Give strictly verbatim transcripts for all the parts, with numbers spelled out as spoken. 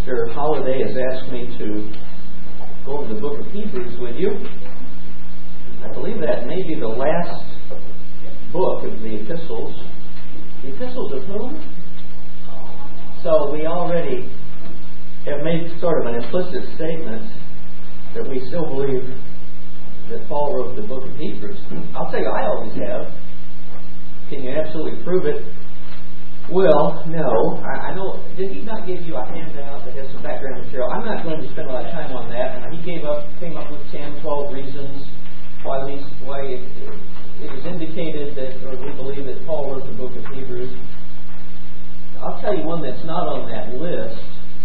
Pastor Holiday has asked me to go over the book of Hebrews with you. I believe that may be the last book of the epistles. The epistles of whom? So we already have made sort of an implicit statement that we still believe that Paul wrote the book of Hebrews. I'll tell you, I always have. Can you absolutely prove it? Well, no. I, I know. Did he not give you a handout that has some background material? I'm not going to spend a lot of time on that. And he gave up, came up with ten, twelve reasons why we, why it, it was indicated that, or we believe that Paul wrote the book of Hebrews. I'll tell you one that's not on that list.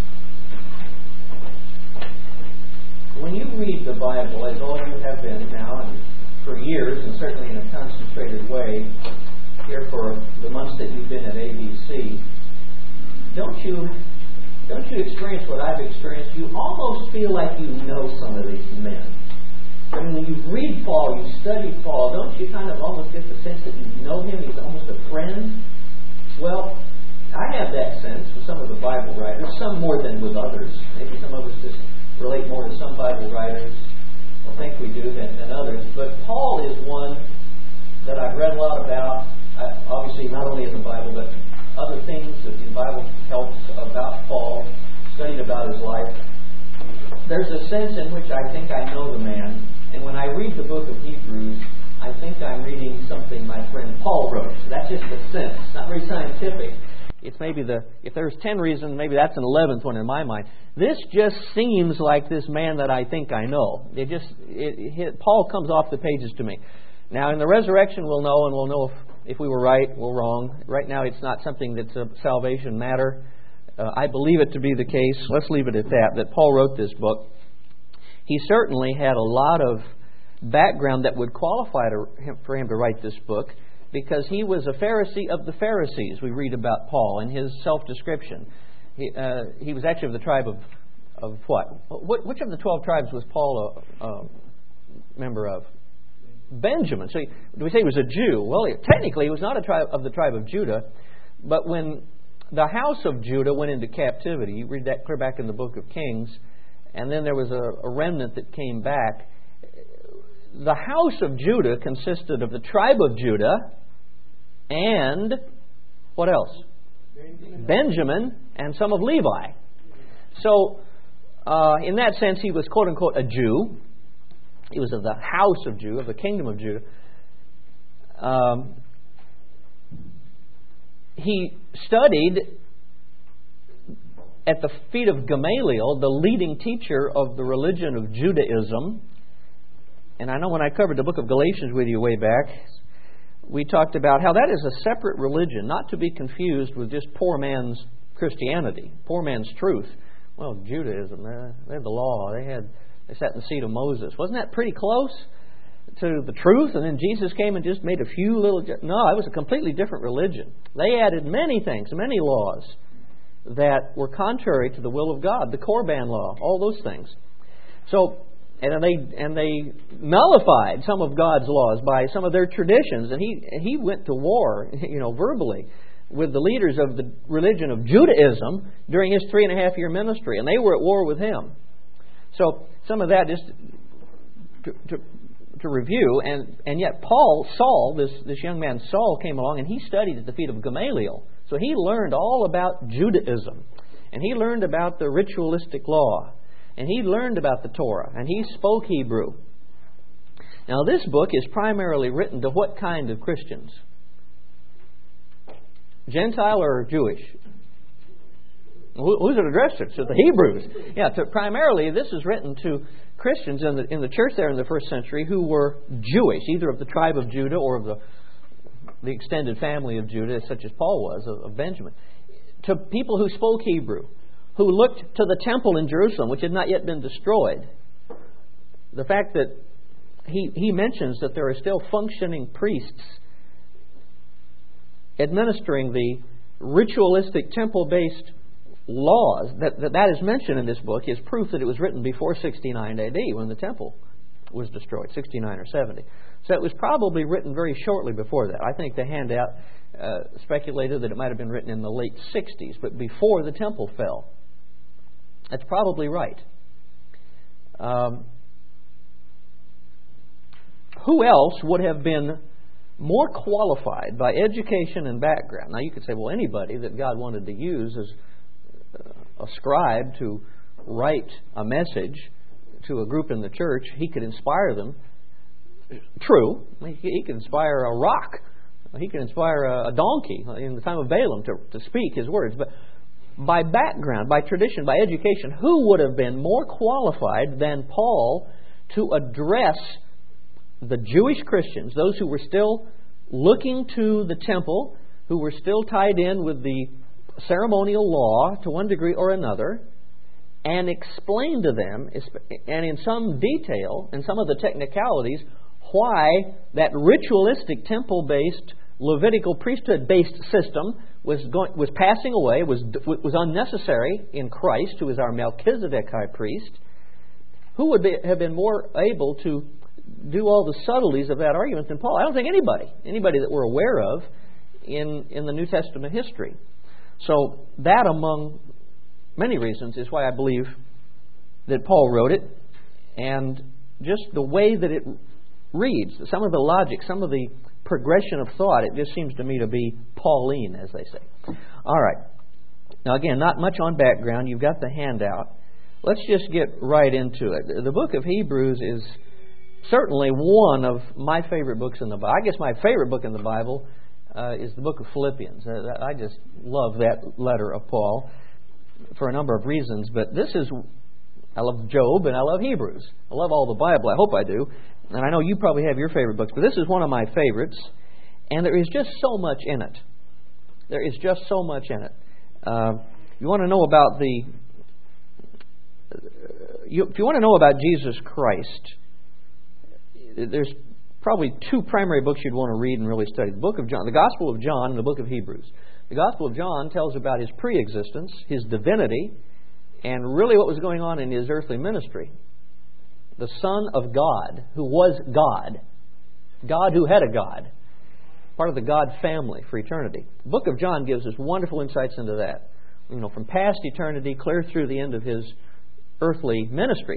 When you read the Bible, as all you have been now and for years, and certainly in a concentrated way, here for the months that you've been at A B C, don't you don't you experience what I've experienced? You almost feel like you know some of these men. I mean, when you read Paul, you study Paul, don't you kind of almost get the sense that you know him? He's almost a friend. Well, I have that sense with some of the Bible writers, some more than with others. Maybe some of us just relate more to some Bible writers, or think we do, than, than others. But Paul is one that I've read a lot about. Uh, obviously, not only in the Bible, but other things that the Bible helps about Paul, studied about his life. There's a sense in which I think I know the man, and when I read the book of Hebrews, I think I'm reading something my friend Paul wrote. That's just a sense. It's not very scientific. It's maybe the, if there's ten reasons, maybe that's an eleventh one in my mind. This just seems like this man that I think I know. It just, it, it, Paul comes off the pages to me. Now, in the resurrection, we'll know, and we'll know if If we were right, we're wrong. Right now, it's not something that's a salvation matter. Uh, I believe it to be the case. Let's leave it at that, that Paul wrote this book. He certainly had a lot of background that would qualify to him, for him to write this book, because he was a Pharisee of the Pharisees. We read about Paul in his self-description. He, uh, he was actually of the tribe of, of what? what? Which of the twelve tribes was Paul a, a member of? Benjamin. So do we say he was a Jew? Well, technically he was not a tribe of the tribe of Judah, but when the house of Judah went into captivity, you read that clear back in the book of Kings, and then there was a, a remnant that came back. The house of Judah consisted of the tribe of Judah and what else? Benjamin, Benjamin and some of Levi. So uh, in that sense, he was quote unquote a Jew. He was of the house of Judah, of the kingdom of Judah. Um, he studied at the feet of Gamaliel, the leading teacher of the religion of Judaism. And I know when I covered the book of Galatians with you way back, we talked about how that is a separate religion, not to be confused with just poor man's Christianity, poor man's truth. Well, Judaism, they had the law, they had... They sat in the seat of Moses. Wasn't that pretty close to the truth? And then Jesus came and just made a few little... No, it was a completely different religion. They added many things, many laws that were contrary to the will of God. The Korban law, all those things. So, and they and they nullified some of God's laws by some of their traditions. And he he went to war, you know, verbally with the leaders of the religion of Judaism during his three and a half year ministry. And they were at war with him. So some of that just to, to, to review, and, and yet Paul, Saul, this, this young man Saul came along and he studied at the feet of Gamaliel. So he learned all about Judaism, and he learned about the ritualistic law, and he learned about the Torah, and he spoke Hebrew. Now this book is primarily written to what kind of Christians? Gentile or Jewish? Who's it addressed to? To the Hebrews. Yeah, to, primarily this is written to Christians in the in the church there in the first century who were Jewish, either of the tribe of Judah or of the the extended family of Judah, such as Paul was, of, of Benjamin. To people who spoke Hebrew, who looked to the temple in Jerusalem, which had not yet been destroyed. The fact that he, he mentions that there are still functioning priests administering the ritualistic temple-based laws, that, that that is mentioned in this book, is proof that it was written before sixty-nine A D when the temple was destroyed, sixty-nine or seventy. So it was probably written very shortly before that. I think the handout uh, speculated that it might have been written in the late sixties, but before the temple fell. That's probably right. Um, who else would have been more qualified by education and background? Now you could say, well, anybody that God wanted to use as a scribe to write a message to a group in the church, He could inspire them. True, He could inspire a rock. He could inspire a donkey in the time of Balaam to, to speak His words. But by background, by tradition, by education, who would have been more qualified than Paul to address the Jewish Christians, those who were still looking to the temple, who were still tied in with the ceremonial law to one degree or another, and explain to them, and in some detail, in some of the technicalities, why that ritualistic temple-based, Levitical priesthood-based system was going, was passing away, was was unnecessary in Christ, who is our Melchizedek high priest. Who would be, have been more able to do all the subtleties of that argument than Paul? I don't think anybody, anybody that we're aware of in in the New Testament history. So that, among many reasons, is why I believe that Paul wrote it, and just the way that it reads, some of the logic, some of the progression of thought, it just seems to me to be Pauline, as they say. All right. Now, again, not much on background. You've got the handout. Let's just get right into it. The book of Hebrews is certainly one of my favorite books in the Bible. I guess my favorite book in the Bible uh, is the book of Philippians. I just love that letter of Paul for a number of reasons. But this is, I love Job and I love Hebrews. I love all the Bible. I hope I do. And I know you probably have your favorite books, but this is one of my favorites. And there is just so much in it. There is just so much in it. Uh, you want to know about the... You, if you want to know about Jesus Christ, there's probably two primary books you'd want to read and really study. The book of John, the Gospel of John and the book of Hebrews. The Gospel of John tells about His pre-existence, His divinity, and really what was going on in His earthly ministry. The Son of God, who was God. God who had a God. Part of the God family for eternity. The book of John gives us wonderful insights into that. You know, from past eternity clear through the end of His earthly ministry.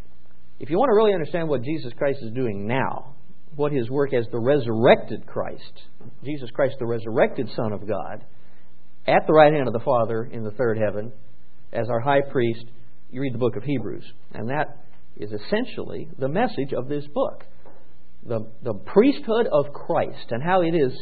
If you want to really understand what Jesus Christ is doing now, what His work as the resurrected Christ, Jesus Christ, the resurrected Son of God, at the right hand of the Father in the third heaven, as our high priest, you read the book of Hebrews. And that is essentially the message of this book. The, the priesthood of Christ and how it is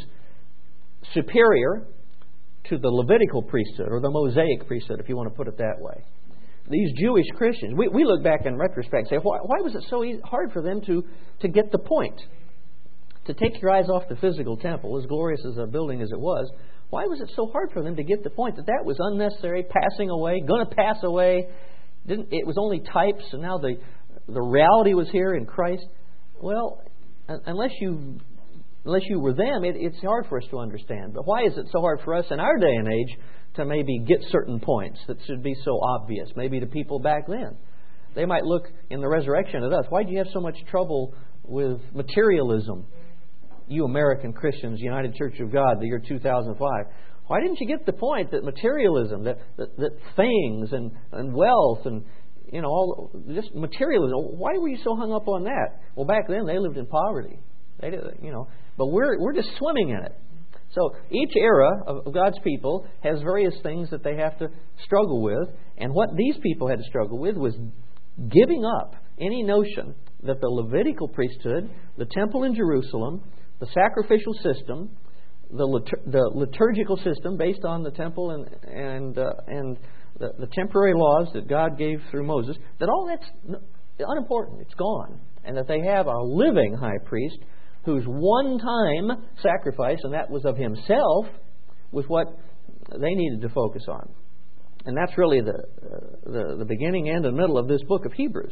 superior to the Levitical priesthood or the Mosaic priesthood, if you want to put it that way. These Jewish Christians, we, we look back in retrospect and say, why, why was it so easy, hard for them to, to get the point? To take your eyes off the physical temple, as glorious as a building as it was, why was it so hard for them to get the point that that was unnecessary, passing away, going to pass away? Didn't, it was only types, and now the the reality was here in Christ. Well, unless you unless you were them, it, it's hard for us to understand. But why is it so hard for us in our day and age to maybe get certain points that should be so obvious, maybe to people back then? They might look in the resurrection at us. Why do you have so much trouble with materialism? You American Christians, United Church of God, the year two thousand five. Why didn't you get the point that materialism, that, that, that things and, and wealth and you know all just materialism? Why were you so hung up on that? Well, back then they lived in poverty. They did, you know, but we're we're just swimming in it. So each era of God's people has various things that they have to struggle with, and what these people had to struggle with was giving up any notion that the Levitical priesthood, the temple in Jerusalem, the sacrificial system, the litur- the liturgical system based on the temple and and uh, and the, the temporary laws that God gave through Moses, that all that's unimportant. It's gone, and that they have a living high priest whose one-time sacrifice, and that was of Himself, was what they needed to focus on. And that's really the uh, the, the beginning, end, and middle of this book of Hebrews.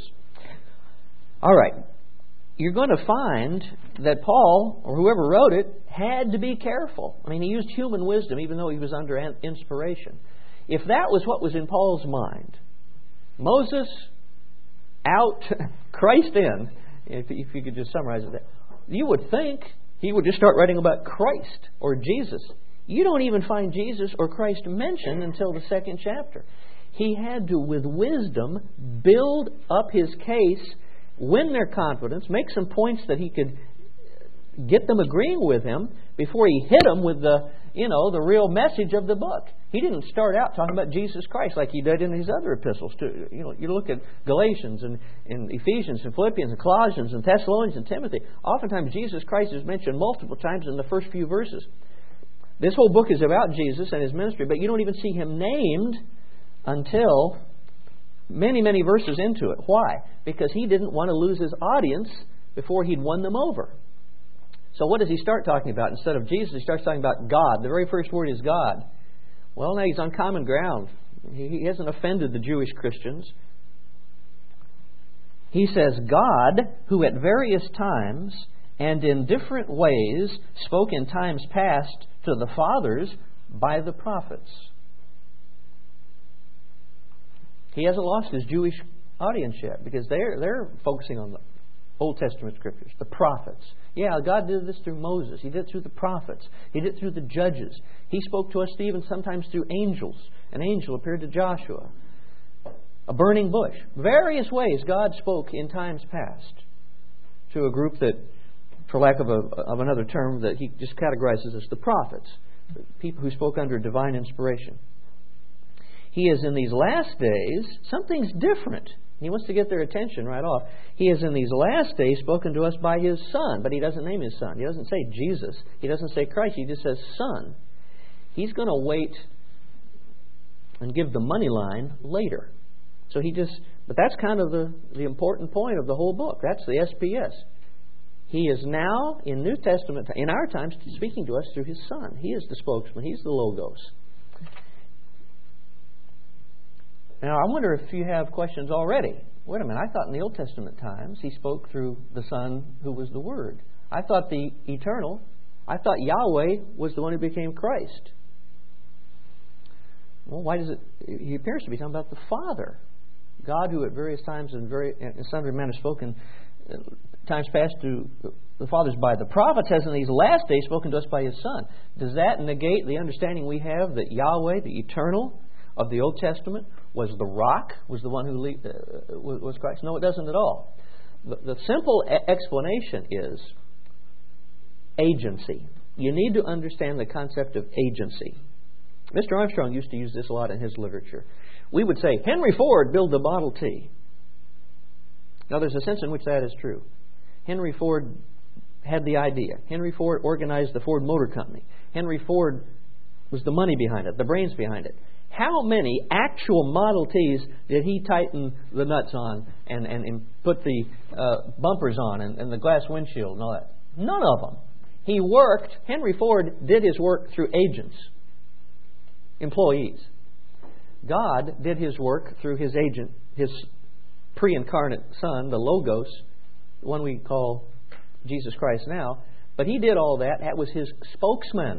All right. You're going to find that Paul, or whoever wrote it, had to be careful. I mean, he used human wisdom even though he was under inspiration. If that was what was in Paul's mind, Moses out, Christ in, if, if you could just summarize it, you would think he would just start writing about Christ or Jesus. You don't even find Jesus or Christ mentioned until the second chapter. He had to, with wisdom, build up his case, win their confidence, make some points that he could get them agreeing with him before he hit them with the, you know, the real message of the book. He didn't start out talking about Jesus Christ like he did in his other epistles too. You know, you look at Galatians and, and Ephesians and Philippians and Colossians and Thessalonians and Timothy. Oftentimes Jesus Christ is mentioned multiple times in the first few verses. This whole book is about Jesus and his ministry, but you don't even see him named until many, many verses into it. Why? Because he didn't want to lose his audience before he'd won them over. So what does he start talking about? Instead of Jesus, he starts talking about God. The very first word is God. Well, now he's on common ground. He hasn't offended the Jewish Christians. He says, God, who at various times and in different ways spoke in times past to the fathers by the prophets. He hasn't lost his Jewish audience yet because they're, they're focusing on the Old Testament scriptures, the prophets. Yeah, God did this through Moses. He did it through the prophets. He did it through the judges. He spoke to us even sometimes through angels. An angel appeared to Joshua. A burning bush. Various ways God spoke in times past to a group that, for lack of, a, of another term, that he just categorizes as the prophets. People who spoke under divine inspiration. He is in these last days, something's different. He wants to get their attention right off. He has in these last days spoken to us by His Son, but He doesn't name His Son. He doesn't say Jesus. He doesn't say Christ. He just says Son. He's going to wait and give the money line later. So he just, but that's kind of the, the important point of the whole book. That's the S P S. He is now, in New Testament, in our times, speaking to us through His Son. He is the spokesman. He's the Logos. Now, I wonder if you have questions already. Wait a minute, I thought in the Old Testament times He spoke through the Son who was the Word. I thought the eternal, I thought Yahweh was the one who became Christ. Well, why does it, He appears to be talking about the Father. God who at various times and very in sundry manner spoken times past to the fathers by the prophets, has in these last days spoken to us by His Son. Does that negate the understanding we have that Yahweh, the eternal of the Old Testament, was the rock, was the one who le- uh, was Christ? No, it doesn't at all. The, the simple a- explanation is agency. You need to understand the concept of agency. Mister Armstrong used to use this a lot in his literature. We would say, Henry Ford built the Model T. Now, there's a sense in which that is true. Henry Ford had the idea. Henry Ford organized the Ford Motor Company. Henry Ford was the money behind it, the brains behind it. How many actual Model Ts did he tighten the nuts on and, and, and put the uh, bumpers on and, and the glass windshield and all that? None of them. He worked, Henry Ford did his work through agents, employees. God did His work through His agent, His pre-incarnate Son, the Logos, the one we call Jesus Christ now. But He did all that. That was His spokesman.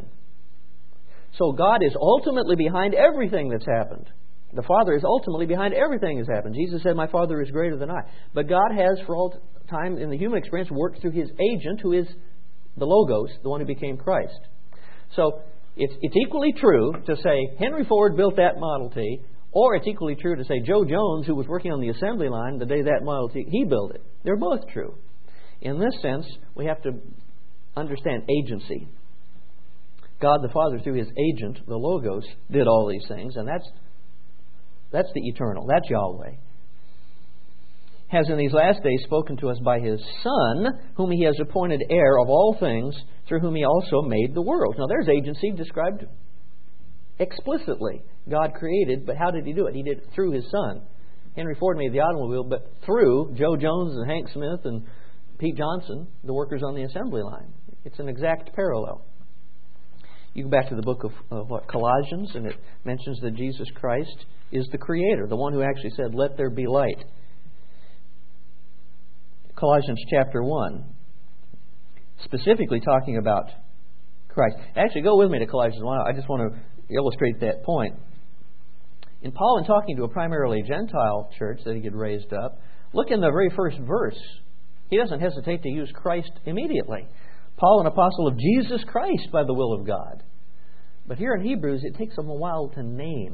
So God is ultimately behind everything that's happened. The Father is ultimately behind everything that's happened. Jesus said, My Father is greater than I. But God has, for all time in the human experience, worked through His agent, who is the Logos, the one who became Christ. So it's, it's equally true to say Henry Ford built that Model T, or it's equally true to say Joe Jones, who was working on the assembly line the day that Model T, he built it. They're both true. In this sense, we have to understand agency. God the Father, through His agent, the Logos, did all these things, and that's that's the eternal. That's Yahweh. Has in these last days spoken to us by His Son, whom He has appointed heir of all things, through whom He also made the world. Now there's agency described explicitly. God created, but how did He do it? He did it through His Son. Henry Ford made the automobile, but through Joe Jones and Hank Smith and Pete Johnson, the workers on the assembly line. It's an exact parallel. You go back to the book of uh, what Colossians, and it mentions that Jesus Christ is the Creator, the one who actually said, "Let there be light." Colossians chapter one, specifically talking about Christ. Actually, go with me to Colossians one. I just want to illustrate that point. In Paul, in talking to a primarily Gentile church that he had raised up, look in the very first verse. He doesn't hesitate to use Christ immediately. Paul, an apostle of Jesus Christ by the will of God. But here in Hebrews, it takes them a while to name.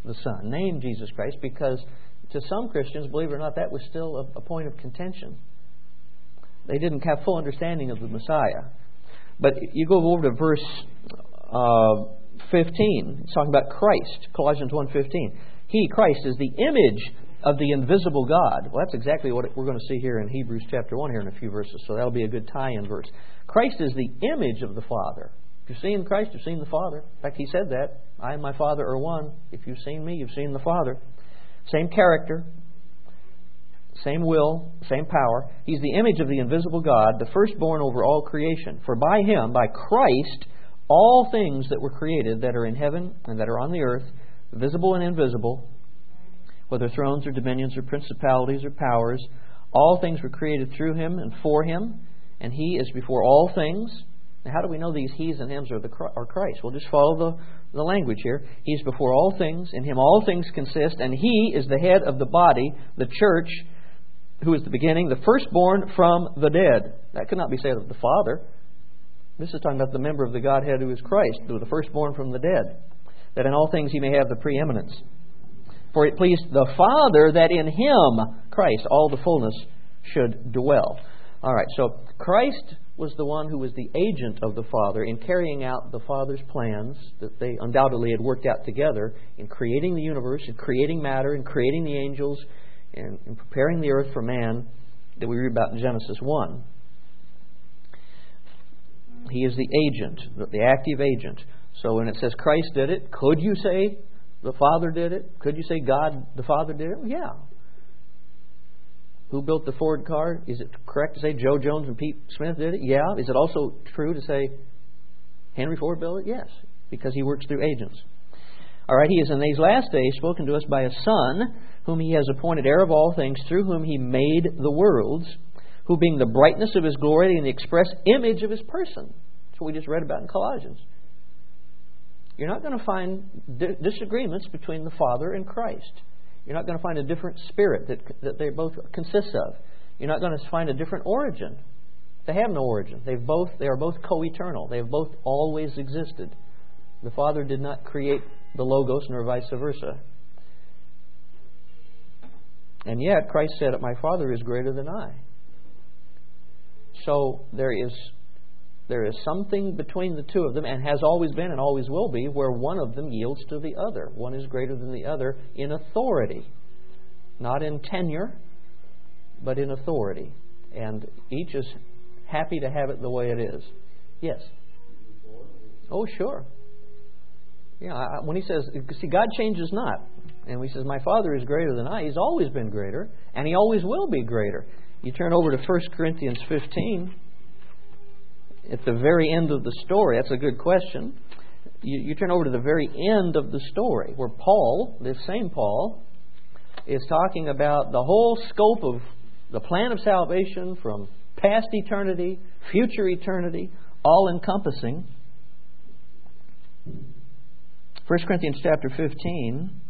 the Son, named Jesus Christ, because to some Christians, believe it or not, that was still a, a point of contention. They didn't have full understanding of the Messiah. But you go over to verse uh, fifteen. It's talking about Christ. Colossians one fifteen. He, Christ, is the image of the invisible God. Well, that's exactly what we're going to see here in Hebrews chapter one here in a few verses. So that'll be a good tie-in verse. Christ is the image of the Father. If you've seen Christ, you've seen the Father. In fact, He said that. I and my Father are one. If you've seen me, you've seen the Father. Same character. Same will, same power. He's the image of the invisible God, the firstborn over all creation. For by Him, by Christ, all things that were created that are in heaven and that are on the earth, visible and invisible, whether thrones or dominions or principalities or powers, all things were created through Him and for Him, and He is before all things. Now, how do we know these He's and Hims are, the, are Christ? We'll just follow the, the language here. He's before all things, in Him all things consist, and He is the head of the body, the church, who is the beginning, the firstborn from the dead. That could not be said of the Father. This is talking about the member of the Godhead who is Christ, who is the firstborn from the dead, that in all things He may have the preeminence. For it pleased the Father that in Him, Christ, all the fullness should dwell. All right, so Christ was the one who was the agent of the Father in carrying out the Father's plans that they undoubtedly had worked out together in creating the universe, in creating matter, in creating the angels, and in preparing the earth for man that we read about in Genesis one. He is the agent, the active agent. So when it says Christ did it, could you say the Father did it? Could you say God the Father did it? Well, yeah. Who built the Ford car? Is it correct to say Joe Jones and Pete Smith did it? Yeah. Is it also true to say Henry Ford built it? Yes, because He works through agents. All right, He is in these last days spoken to us by a Son, whom He has appointed heir of all things, through whom He made the worlds, who being the brightness of His glory and the express image of His person. That's what we just read about in Colossians. You're not going to find di- disagreements between the Father and Christ. You're not going to find a different spirit that, that they both consist of. You're not going to find a different origin. They have no origin. They've both, they are both co-eternal. They have both always existed. The Father did not create the Logos, nor vice versa. And yet, Christ said, my Father is greater than I. So there is there is something between the two of them, and has always been and always will be, where one of them yields to the other. One is greater than the other in authority. Not in tenure, but in authority. And each is happy to have it the way it is. Yes? Oh, sure. Yeah, when He says, see, God changes not. And when He says, my Father is greater than I, He's always been greater, and He always will be greater. You turn over to First Corinthians fifteen. At the very end of the story, that's a good question. You, you turn over to the very end of the story, where Paul, this same Paul, is talking about the whole scope of the plan of salvation from past eternity, future eternity, all-encompassing. First Corinthians chapter fifteen.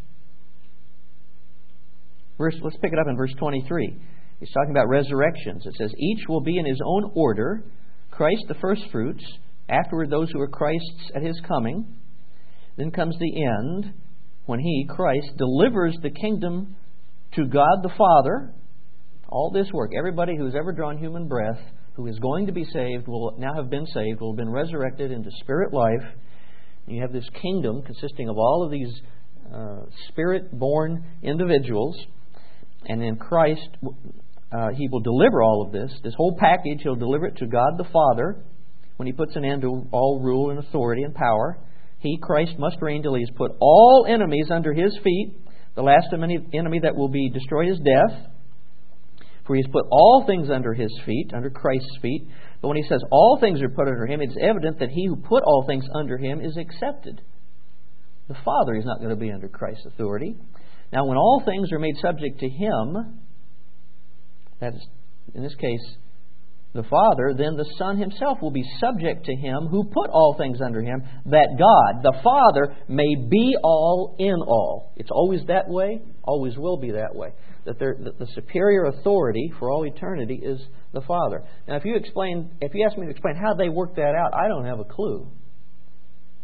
Verse, let's pick it up in verse twenty-three. He's talking about resurrections. It says, each will be in his own order, Christ the firstfruits, afterward those who are Christ's at His coming. Then comes the end, when He, Christ, delivers the kingdom to God the Father. All this work, everybody who has ever drawn human breath, who is going to be saved, will now have been saved, will have been resurrected into spirit life. And you have this kingdom consisting of all of these uh, spirit-born individuals. And in Christ, uh, He will deliver all of this. This whole package, He'll deliver it to God the Father when He puts an end to all rule and authority and power. He, Christ, must reign till He has put all enemies under His feet. The last enemy that will be destroyed is death. For He has put all things under His feet, under Christ's feet. But when He says all things are put under Him, it's evident that He who put all things under Him is accepted. The Father is not going to be under Christ's authority. Now, when all things are made subject to Him, that is, in this case, the Father, then the Son Himself will be subject to Him who put all things under Him, that God, the Father, may be all in all. It's always that way, always will be that way. That, there, that the superior authority for all eternity is the Father. Now, if you explain, if you ask me to explain how they work that out, I don't have a clue.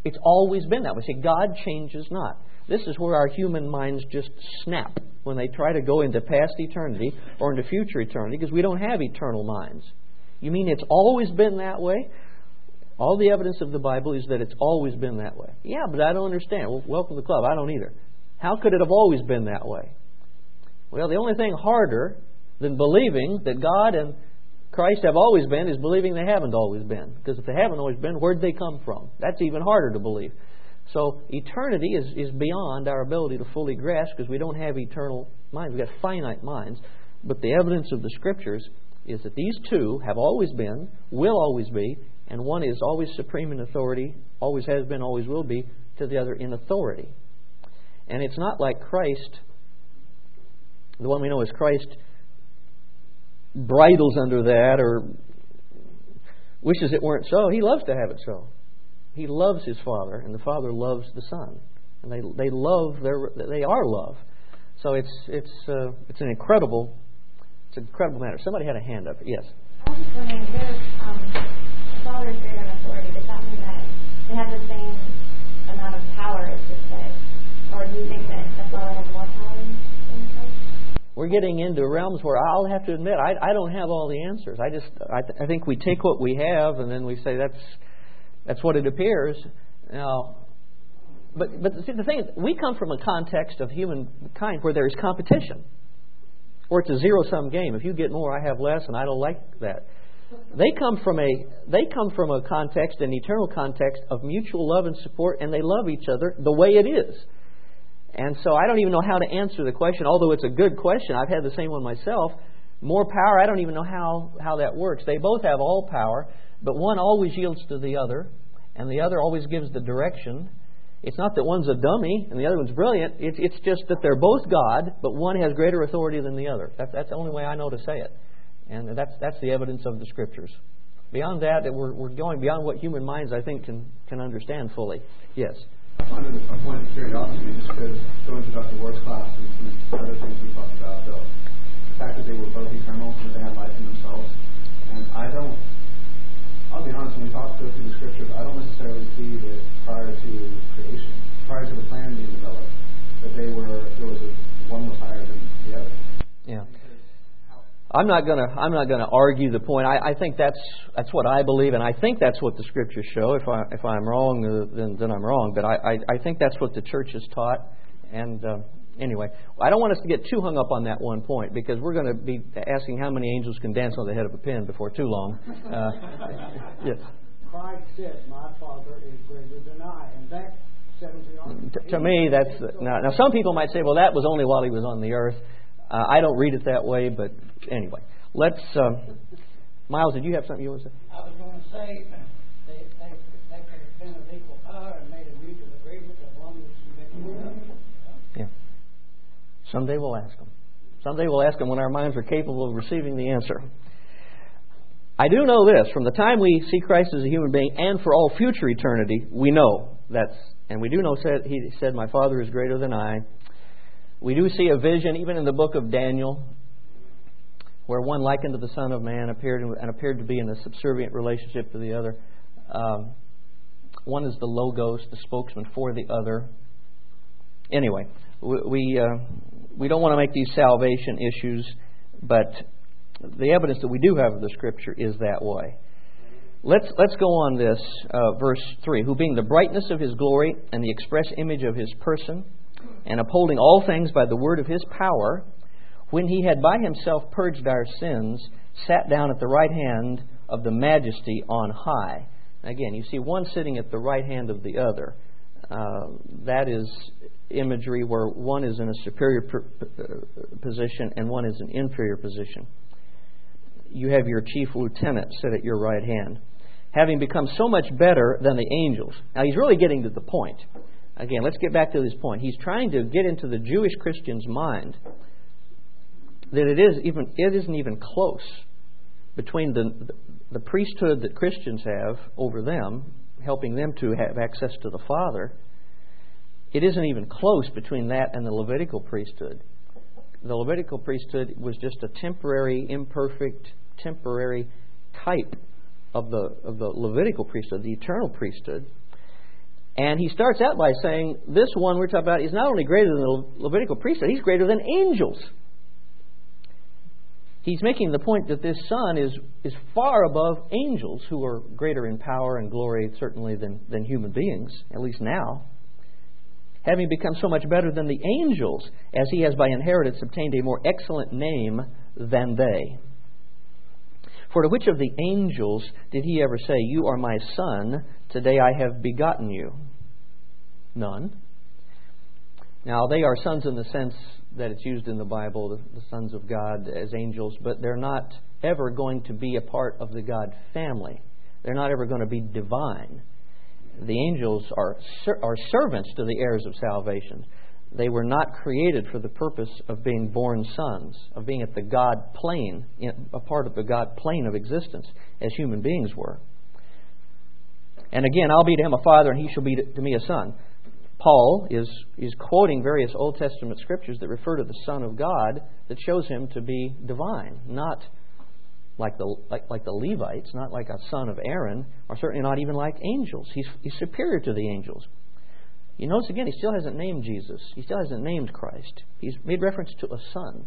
It's always been that way. See, God changes not. This is where our human minds just snap when they try to go into past eternity or into future eternity, because we don't have eternal minds. You mean it's always been that way? All the evidence of the Bible is that it's always been that way. Yeah, but I don't understand. Well, welcome to the club. I don't either. How could it have always been that way? Well, the only thing harder than believing that God and Christ have always been is believing they haven't always been. Because if they haven't always been, where'd they come from? That's even harder to believe. So eternity is, is beyond our ability to fully grasp, because we don't have eternal minds. We've got finite minds. But the evidence of the Scriptures is that these two have always been, will always be, and one is always supreme in authority, always has been, always will be, to the other in authority. And it's not like Christ, the one we know as Christ, bridles under that or wishes it weren't so. He loves to have it so. He loves His Father, and the Father loves the Son, and they they love their they are love. So it's it's uh, it's an incredible it's an incredible matter. Somebody had a hand up. Yes. I was just wondering, there's um, the Father is greater in authority. Does that mean that they have the same amount of power? It's just that, or do you think that the Father has more power than Christ? We're getting into realms where I'll have to admit I I don't have all the answers. I just I, th- I think we take what we have and then we say that's that's what it appears. Now, but but see, the thing is, we come from a context of humankind where there is competition, or it's a zero-sum game. If you get more, I have less, and I don't like that. They come from a they come from a context, an eternal context of mutual love and support, and they love each other the way it is. And so I don't even know how to answer the question, although it's a good question. I've had the same one myself. More power, I don't even know how, how that works. They both have all power, but one always yields to the other, and the other always gives the direction. It's not that one's a dummy and the other one's brilliant. It's, it's just that they're both God, but one has greater authority than the other. That's, that's the only way I know to say it. And that's, that's the evidence of the Scriptures. Beyond that, we're, we're going beyond what human minds, I think, can, can understand fully. Yes? I find it a point of curiosity, just because going to Doctor Ward's class and some other things we talked about, the, the fact that they were both eternal, that they had life in themselves. And I don't, I'll be honest, when we talk go through the Scriptures, I don't necessarily see that prior to creation, prior to the plan being developed, that they were, there was a, one was higher than the other. Yeah. I'm not going to. I'm not going to argue the point. I, I think that's that's what I believe, and I think that's what the Scriptures show. If I if I'm wrong, uh, then then I'm wrong. But I, I, I think that's what the Church has taught. And uh, anyway, I don't want us to get too hung up on that one point, because we're going to be asking how many angels can dance on the head of a pin before too long. Uh, yes. Christ said, "My Father is greater than I," and that settles the argument. To, to me, that's now. Now, some people might say, "Well, that was only while He was on the earth." Uh, I don't read it that way, but anyway, let's. Um, Miles, did you have something you want to say? I was going to say they, they, they could have been of equal power and made a mutual agreement that one was submitted to the other. Yeah. Someday we'll ask them. Someday we'll ask them when our minds are capable of receiving the answer. I do know this: from the time we see Christ as a human being, and for all future eternity, we know that's, and we do know said He said, "My Father is greater than I." We do see a vision, even in the book of Daniel, where one likened to the Son of Man appeared and appeared to be in a subservient relationship to the other. Um, one is the Logos, the spokesman for the other. Anyway, we we, uh, we don't want to make these salvation issues, but the evidence that we do have of the Scripture is that way. Let's let's go on this, uh, verse three. Who being the brightness of His glory and the express image of His person, and upholding all things by the word of His power, when He had by Himself purged our sins, sat down at the right hand of the Majesty on high. Again, you see one sitting at the right hand of the other. Uh, that is imagery where one is in a superior position and one is an inferior position. You have your chief lieutenant sit at your right hand, having become so much better than the angels. Now, he's really getting to the point. Again, let's get back to this point. He's trying to get into the Jewish Christian's mind that it is even it isn't even close between the the priesthood that Christians have over them, helping them to have access to the Father. It isn't even close between that and the Levitical priesthood. The Levitical priesthood was just a temporary, imperfect, temporary type of the of the Levitical priesthood, the eternal priesthood. And he starts out by saying, this one we're talking about is not only greater than the Levitical priesthood, he's greater than angels. He's making the point that this Son is, is far above angels, who are greater in power and glory, certainly, than, than human beings, at least now. Having become so much better than the angels, as he has by inheritance obtained a more excellent name than they. For to which of the angels did he ever say, you are my Son, today I have begotten you? None. Now, they are sons in the sense that it's used in the Bible, the, the sons of God as angels, but they're not ever going to be a part of the God family. They're not ever going to be divine. The angels are are servants to the heirs of salvation. They were not created for the purpose of being born sons, of being at the God plane, a part of the God plane of existence, as human beings were. And again, I'll be to him a father, and he shall be to me a son. Paul is, is quoting various Old Testament scriptures that refer to the Son of God that shows him to be divine, not like the like, like the Levites, not like a son of Aaron, or certainly not even like angels. He's, he's superior to the angels. You notice again, he still hasn't named Jesus. He still hasn't named Christ. He's made reference to a son.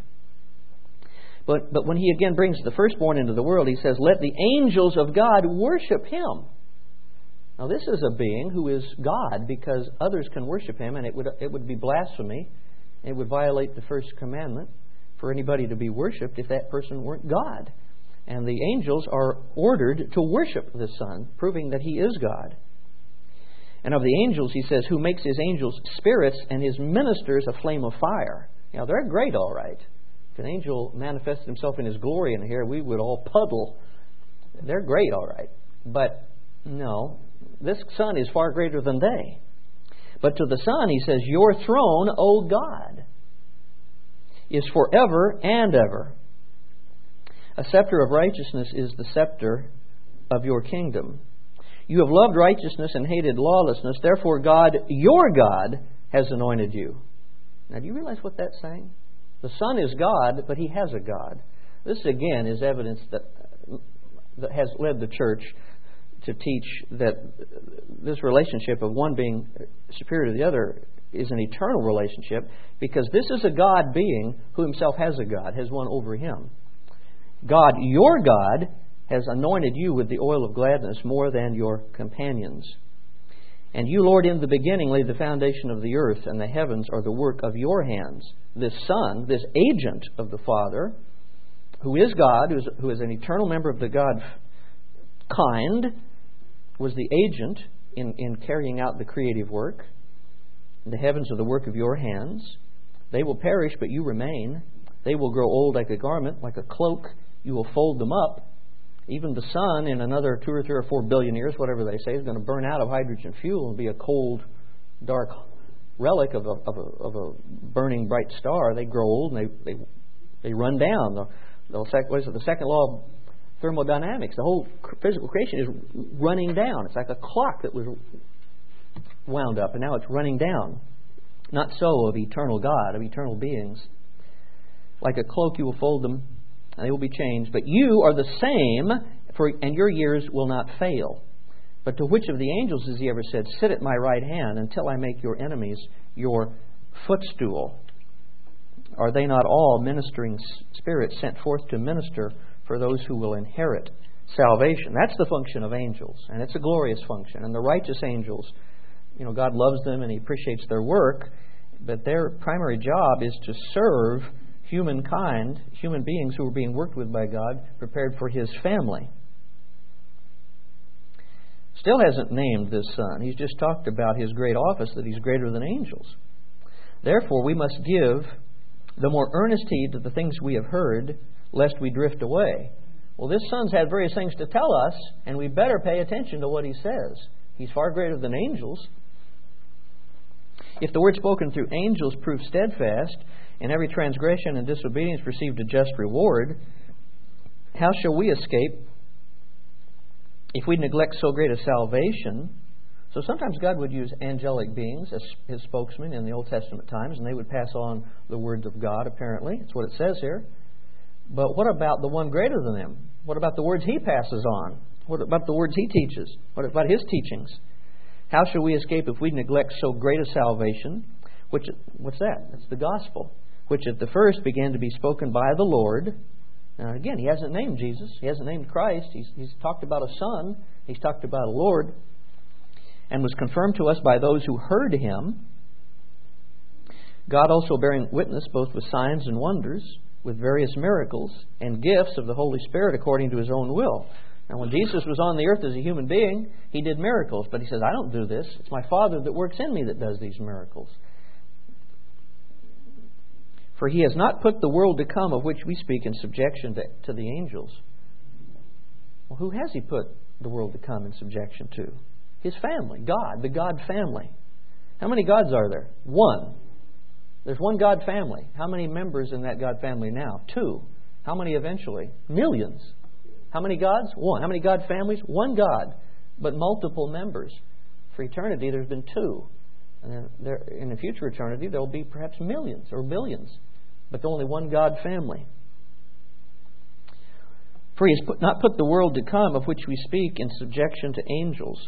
But, but when he again brings the firstborn into the world, he says, let the angels of God worship him. Now, this is a being who is God, because others can worship him, and it would it would be blasphemy. It would violate the first commandment for anybody to be worshipped if that person weren't God. And the angels are ordered to worship the Son, proving that he is God. And of the angels, he says, who makes his angels spirits and his ministers a flame of fire. Now, they're great, all right. If an angel manifested himself in his glory in here, we would all puddle. They're great, all right. But no, this Son is far greater than they. But to the Son, he says, your throne, O God, is forever and ever. A scepter of righteousness is the scepter of your kingdom. You have loved righteousness and hated lawlessness. Therefore, God, your God, has anointed you. Now, do you realize what that's saying? The Son is God, but he has a God. This, again, is evidence that, that has led the church to teach that this relationship of one being superior to the other is an eternal relationship, because this is a God being who himself has a God, has one over him. God, your God, has anointed you with the oil of gladness more than your companions. And you, Lord, in the beginning laid the foundation of the earth, and the heavens are the work of your hands. This Son, this agent of the Father, who is God, who is, who is an eternal member of the God kind, was the agent in, in carrying out the creative work. The heavens are the work of your hands. They will perish, but you remain. They will grow old like a garment, like a cloak. You will fold them up. Even the sun, in another two or three or four billion years, whatever they say, is going to burn out of hydrogen fuel and be a cold, dark relic of a, of a, of a burning bright star. They grow old and they they, they run down. The, the, what is it, the second law of thermodynamics. The whole physical creation is running down. It's like a clock that was wound up, and now it's running down. Not so of eternal God, of eternal beings. Like a cloak, you will fold them, and they will be changed. But you are the same, for, and your years will not fail. But to which of the angels has he ever said, sit at my right hand until I make your enemies your footstool? Are they not all ministering spirits sent forth to minister for those who will inherit salvation? That's the function of angels, and it's a glorious function. And the righteous angels, you know, God loves them and he appreciates their work, but their primary job is to serve humankind, human beings who are being worked with by God, prepared for his family. Still hasn't named this Son. He's just talked about his great office, that he's greater than angels. Therefore, we must give the more earnest heed to the things we have heard, lest we drift away. Well, this Son's had various things to tell us, and we better pay attention to what he says. He's far greater than angels. If the word spoken through angels proved steadfast, and every transgression and disobedience received a just reward, how shall we escape if we neglect so great a salvation? So sometimes God would use angelic beings as his spokesmen in the Old Testament times, and they would pass on the words of God, apparently. That's what it says here. But what about the one greater than them? What about the words he passes on? What about the words he teaches? What about his teachings? How shall we escape if we neglect so great a salvation? Which, what's that? That's the gospel, which at the first began to be spoken by the Lord. Now again, He hasn't named Jesus. He hasn't named Christ. He's, he's talked about a Son. He's talked about a Lord. And was confirmed to us by those who heard Him. God also bearing witness both with signs and wonders, with various miracles and gifts of the Holy Spirit according to His own will. Now when Jesus was on the earth as a human being, He did miracles. But He says, I don't do this. It's my Father that works in me that does these miracles. For He has not put the world to come of which we speak in subjection to, to the angels. Well, who has He put the world to come in subjection to? His family, God, the God family. How many gods are there? One. There's one God family. How many members in that God family now? Two. How many eventually? Millions. How many gods? One. How many God families? One God, but multiple members. For eternity, there's been two. And then there, in the future eternity, there will be perhaps millions or billions, but only one God family. For He has put, not put the world to come of which we speak in subjection to angels.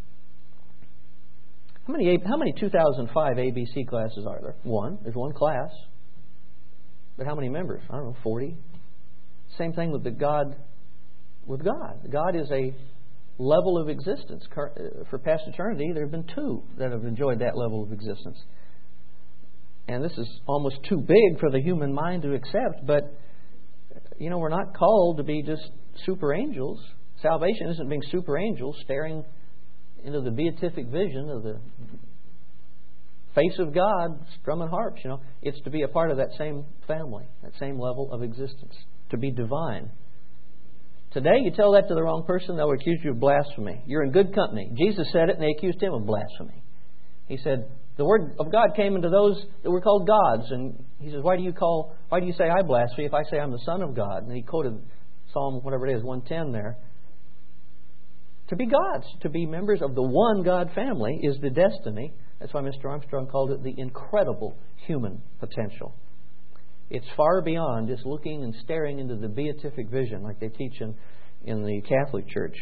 How many how many two thousand five A B C classes are there? One. There's one class. But how many members? I don't know, forty. Same thing with the God. With God, God is a level of existence. For past eternity, there have been two that have enjoyed that level of existence. And this is almost too big for the human mind to accept, but, you know, we're not called to be just super angels. Salvation isn't being super angels staring into the beatific vision of the face of God, strumming harps, you know. It's to be a part of that same family, that same level of existence, to be divine. Today, you tell that to the wrong person, they'll accuse you of blasphemy. You're in good company. Jesus said it, and they accused Him of blasphemy. He said, the Word of God came into those that were called gods. And He says, why do you call, why do you say I blaspheme if I say I'm the Son of God? And He quoted Psalm, whatever it is, one ten there. To be gods, to be members of the one God family is the destiny. That's why Mister Armstrong called it the incredible human potential. It's far beyond just looking and staring into the beatific vision like they teach in, in the Catholic Church.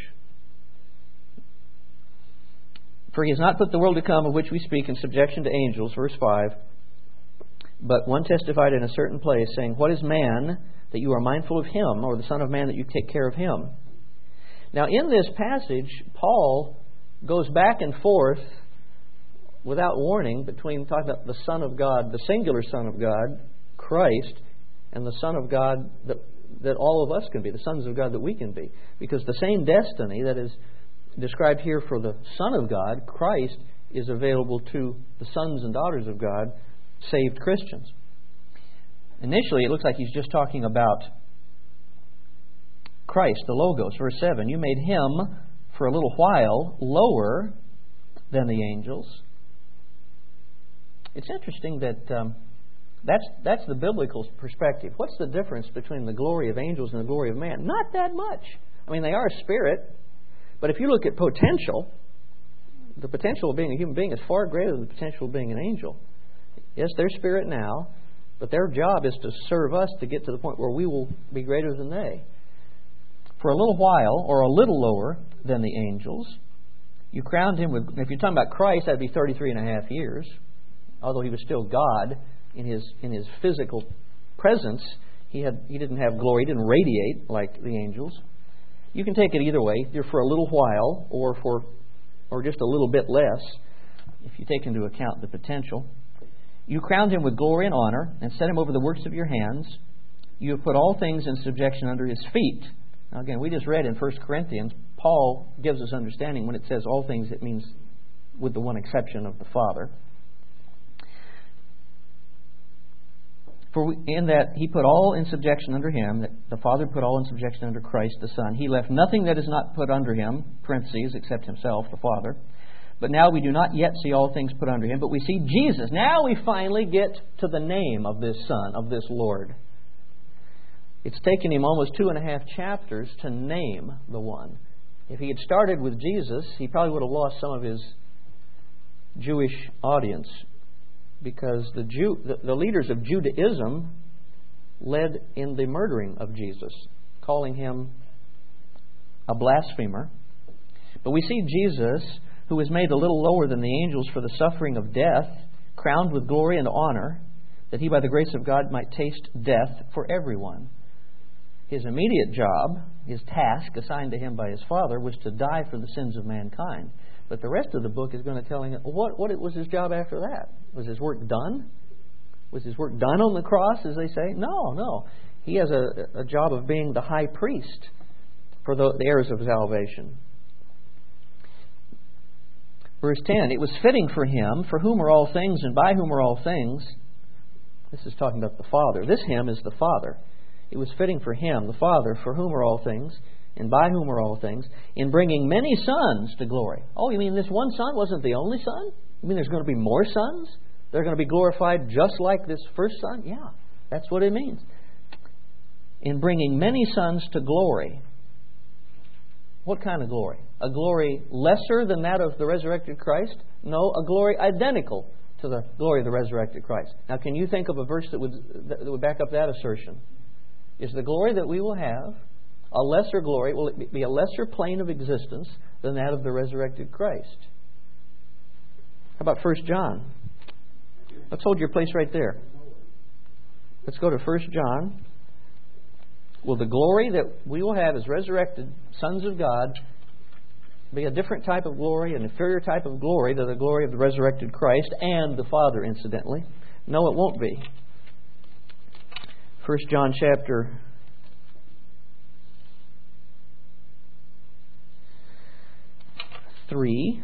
For He has not put the world to come of which we speak in subjection to angels, verse five. But one testified in a certain place, saying, what is man that you are mindful of him, or the Son of Man that you take care of him? Now in this passage, Paul goes back and forth without warning between talking about the Son of God, the singular Son of God, Christ, and the Son of God that, that all of us can be, the sons of God that we can be. Because the same destiny that is described here for the Son of God, Christ, is available to the sons and daughters of God, saved Christians. Initially, it looks like he's just talking about Christ, the Logos. Verse seven, you made Him for a little while lower than the angels. It's interesting that um, that's, that's the biblical perspective. What's the difference between the glory of angels and the glory of man? Not that much. I mean, they are spirit. But if you look at potential, the potential of being a human being is far greater than the potential of being an angel. Yes, they're spirit now, but their job is to serve us to get to the point where we will be greater than they. For a little while, or a little lower than the angels, you crowned Him with, if you're talking about Christ, that'd be thirty-three and a half years. Although He was still God in His in His physical presence, He had He didn't have glory, He didn't radiate like the angels. You can take it either way, either for a little while or for or just a little bit less, if you take into account the potential. You crowned Him with glory and honor and set Him over the works of your hands. You have put all things in subjection under His feet. Now again, we just read in First Corinthians, Paul gives us understanding when it says all things, it means with the one exception of the Father. For we, in that He put all in subjection under Him, that the Father put all in subjection under Christ the Son. He left nothing that is not put under Him, parentheses, except Himself, the Father. But now we do not yet see all things put under Him, but we see Jesus. Now we finally get to the name of this Son, of this Lord. It's taken Him almost two and a half chapters to name the one. If He had started with Jesus, He probably would have lost some of His Jewish audience, because the Jew, the, the leaders of Judaism led in the murdering of Jesus, calling Him a blasphemer. But we see Jesus who was made a little lower than the angels for the suffering of death, crowned with glory and honor, that he by the grace of God might taste death for everyone. His immediate job, his task assigned to him by his Father, was to die for the sins of mankind. But the rest of the book is going to tell him, what, what was his job after that? Was his work done? Was his work done on the cross, as they say? No, no. He has a, a job of being the high priest for the, the heirs of salvation. Verse ten, it was fitting for him, for whom are all things and by whom are all things. This is talking about the Father. This him is the Father. It was fitting for him, the Father, for whom are all things and by whom are all things, in bringing many sons to glory. Oh, you mean this one son wasn't the only son? You mean there's going to be more sons? They're going to be glorified just like this first son? Yeah, that's what it means. In bringing many sons to glory. What kind of glory? A glory lesser than that of the resurrected Christ? No, a glory identical to the glory of the resurrected Christ. Now, can you think of a verse that would that would back up that assertion? Is the glory that we will have a lesser glory? Will it be a lesser plane of existence than that of the resurrected Christ? How about First John? Let's hold your place right there. Let's go to First John. Will the glory that we will have as resurrected sons of God be a different type of glory, an inferior type of glory to the glory of the resurrected Christ and the Father, incidentally? No, it won't be. First John chapter three.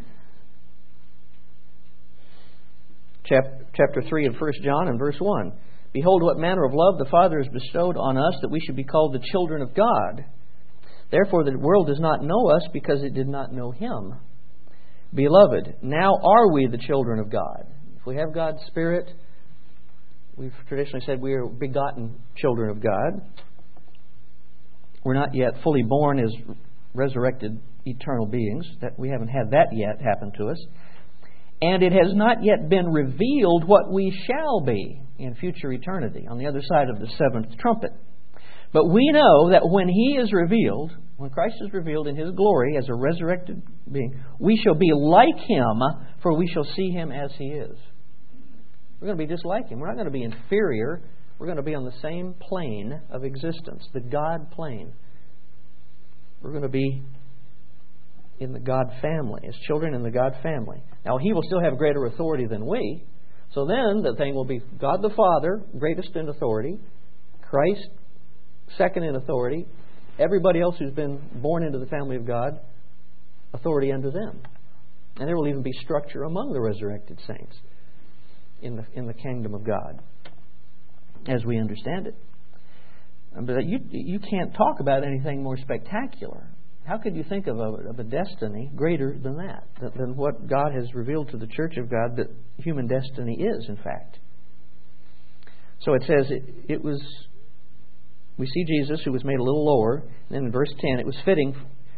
Chapter three of First John and verse one. Behold, what manner of love the Father has bestowed on us, that we should be called the children of God. Therefore the world does not know us, because it did not know Him. Beloved, now are we the children of God. If we have God's Spirit, we've traditionally said we are begotten children of God. We're not yet fully born as resurrected eternal beings. That we haven't had that yet happen to us. And it has not yet been revealed what we shall be in future eternity, on the other side of the seventh trumpet. But we know that when He is revealed, when Christ is revealed in His glory as a resurrected being, we shall be like Him, for we shall see Him as He is. We're going to be just like Him. We're not going to be inferior. We're going to be on the same plane of existence, the God plane. We're going to be in the God family, as children in the God family. Now, He will still have greater authority than we. So then the thing will be God the Father, greatest in authority, Christ, second in authority, everybody else who's been born into the family of God, authority unto them. And there will even be structure among the resurrected saints in the in the kingdom of God, as we understand it. But you you can't talk about anything more spectacular. How could you think of a, of a destiny greater than that, than what God has revealed to the Church of God that human destiny is, in fact? So it says it, it was, we see Jesus who was made a little lower, and then in verse ten, it was fitting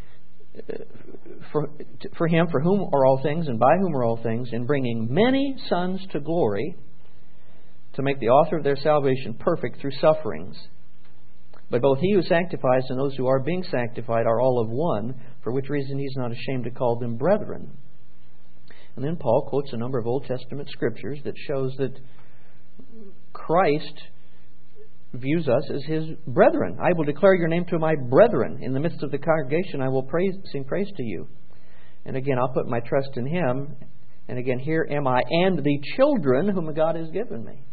for, for Him, for whom are all things and by whom are all things, in bringing many sons to glory, to make the author of their salvation perfect through sufferings. But both He who sanctifies and those who are being sanctified are all of one, for which reason He's not ashamed to call them brethren. And then Paul quotes a number of Old Testament scriptures that shows that Christ views us as His brethren. I will declare your name to my brethren. In the midst of the congregation I will praise, sing praise to you. And again, I'll put my trust in Him. And again, here am I and the children whom God has given me.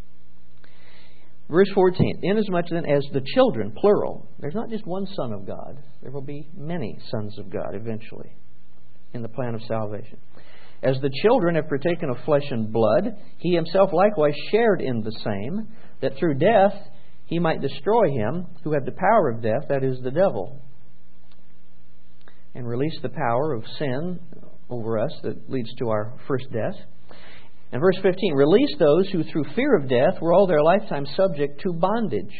Verse fourteen, inasmuch then as the children, plural, there's not just one Son of God, there will be many sons of God eventually in the plan of salvation. As the children have partaken of flesh and blood, He Himself likewise shared in the same, that through death He might destroy him who had the power of death, that is, the devil, and release the power of sin over us that leads to our first death. And verse fifteen, release those who through fear of death were all their lifetime subject to bondage.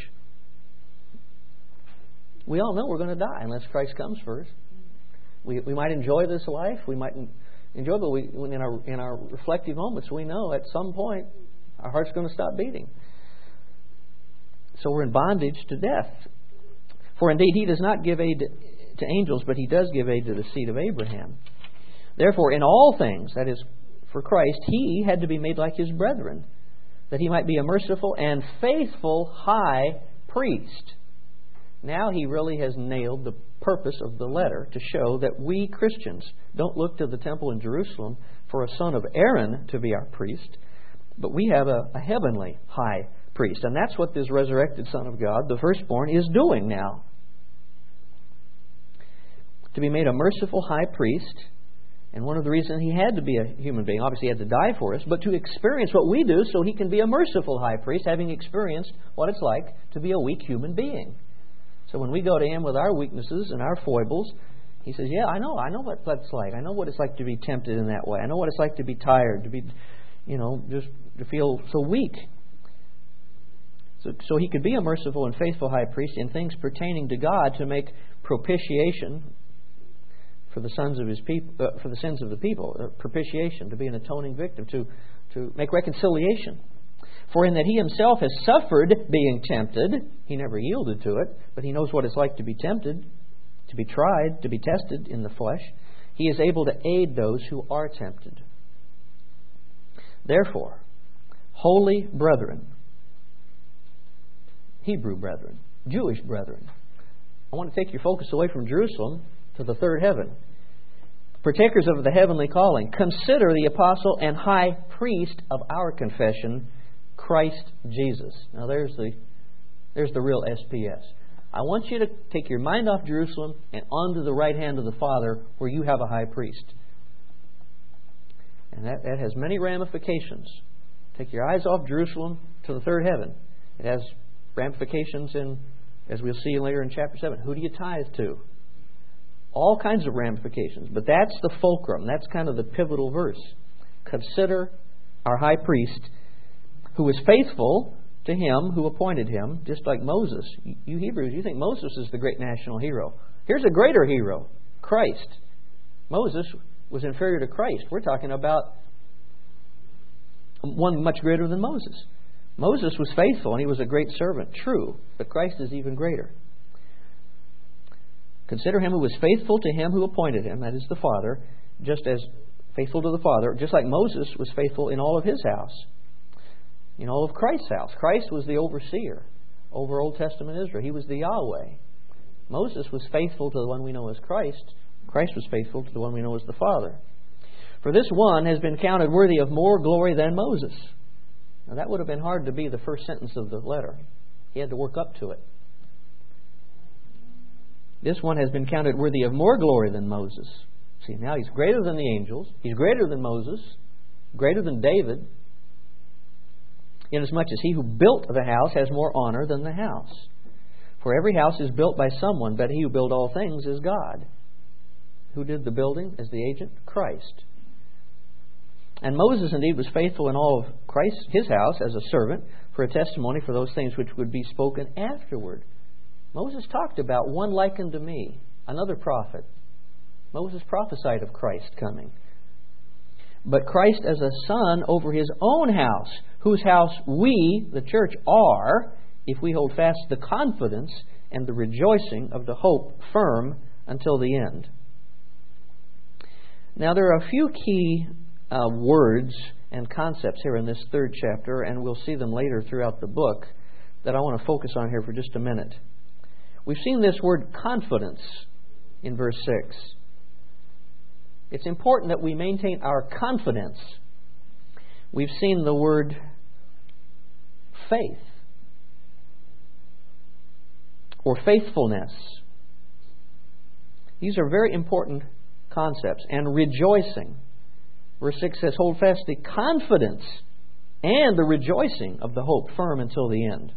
We all know we're going to die unless Christ comes first. We we might enjoy this life. We might enjoy, but we, in our in our reflective moments, we know at some point our heart's going to stop beating. So we're in bondage to death. For indeed He does not give aid to angels, but He does give aid to the seed of Abraham. Therefore, in all things, that is, for Christ, He had to be made like His brethren, that He might be a merciful and faithful high priest. Now He really has nailed the purpose of the letter to show that we Christians don't look to the temple in Jerusalem for a son of Aaron to be our priest, but we have a, a heavenly high priest. And that's what this resurrected Son of God, the firstborn, is doing now. To be made a merciful high priest. And one of the reasons He had to be a human being, obviously He had to die for us, but to experience what we do so He can be a merciful high priest, having experienced what it's like to be a weak human being. So when we go to Him with our weaknesses and our foibles, He says, yeah, I know, I know what that's like. I know what it's like to be tempted in that way. I know what it's like to be tired, to be, you know, just to feel so weak. So, so He could be a merciful and faithful high priest in things pertaining to God to make propitiation for the sons of His people, uh, for the sins of the people, uh, propitiation, to be an atoning victim, to to make reconciliation. For in that He Himself has suffered being tempted, He never yielded to it, but He knows what it's like to be tempted, to be tried, to be tested in the flesh. He is able to aid those who are tempted. Therefore, holy brethren, Hebrew brethren, Jewish brethren, I want to take your focus away from Jerusalem to the third heaven. Partakers of the heavenly calling, consider the apostle and high priest of our confession, Christ Jesus. Now there's the there's the real S P S. I want you to take your mind off Jerusalem and onto the right hand of the Father, where you have a high priest. And that, that has many ramifications. Take your eyes off Jerusalem to the third heaven. It has ramifications in, as we'll see later in chapter seven, who do you tithe to? All kinds of ramifications. But that's the fulcrum. That's kind of the pivotal verse. Consider our high priest, who is faithful to Him who appointed Him, just like Moses. You Hebrews, you think Moses is the great national hero. Here's a greater hero, Christ. Moses was inferior to Christ. We're talking about one much greater than Moses. Moses was faithful and he was a great servant, true, but Christ is even greater. Consider Him who was faithful to Him who appointed Him, that is the Father, just as faithful to the Father, just like Moses was faithful in all of his house, in all of Christ's house. Christ was the overseer over Old Testament Israel. He was the Yahweh. Moses was faithful to the one we know as Christ. Christ was faithful to the one we know as the Father. For this one has been counted worthy of more glory than Moses. Now that would have been hard to be the first sentence of the letter. He had to work up to it. This one has been counted worthy of more glory than Moses. See, now he's greater than the angels. He's greater than Moses. Greater than David. Inasmuch as he who built the house has more honor than the house. For every house is built by someone, but He who built all things is God. Who did the building as the agent? Christ. And Moses indeed was faithful in all of Christ, His house, as a servant, for a testimony for those things which would be spoken afterward. Moses talked about one like unto me, another prophet. Moses prophesied of Christ coming. But Christ as a son over His own house, whose house we, the church, are, if we hold fast the confidence and the rejoicing of the hope firm until the end. Now there are a few key uh, words and concepts here in this third chapter, and we'll see them later throughout the book, that I want to focus on here for just a minute. We've seen this word confidence in verse six. It's important that we maintain our confidence. We've seen the word faith or faithfulness. These are very important concepts. And rejoicing. Verse six says, hold fast the confidence and the rejoicing of the hope firm until the end.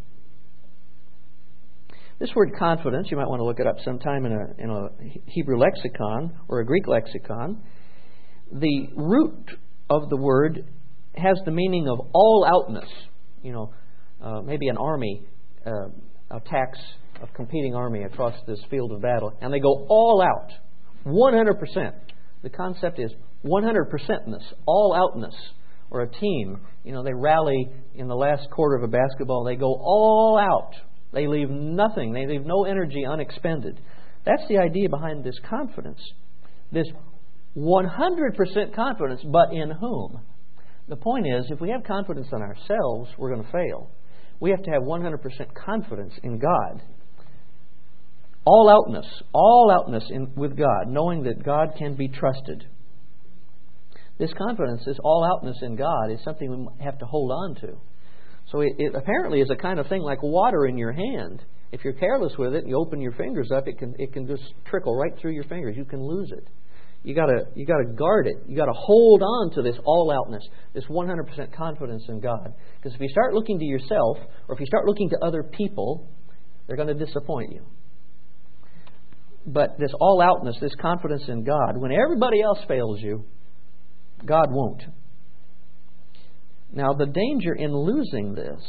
This word confidence, you might want to look it up sometime in a, in a Hebrew lexicon or a Greek lexicon. The root of the word has the meaning of all-outness. You know, uh, maybe an army uh, attacks a competing army across this field of battle, and they go all out, one hundred percent. The concept is one hundred percentness, all-outness, or a team. You know, they rally in the last quarter of a basketball, they go all out. They leave nothing. They leave no energy unexpended. That's the idea behind this confidence. This one hundred percent confidence, but in whom? The point is, if we have confidence in ourselves, we're going to fail. We have to have one hundred percent confidence in God. All outness, all outness in, with God, knowing that God can be trusted. This confidence, this all outness in God, is something we have to hold on to. So it, it apparently is a kind of thing like water in your hand. If you're careless with it and you open your fingers up, it can it can just trickle right through your fingers. You can lose it. You gotta you gotta guard it. You gotta hold on to this all outness, this one hundred percent confidence in God. Because if you start looking to yourself, or if you start looking to other people, they're going to disappoint you. But this all outness, this confidence in God, when everybody else fails you, God won't. Now, the danger in losing this,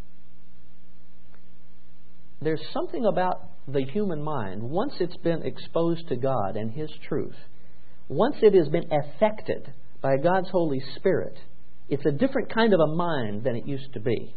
there's something about the human mind, once it's been exposed to God and His truth, once it has been affected by God's Holy Spirit, it's a different kind of a mind than it used to be.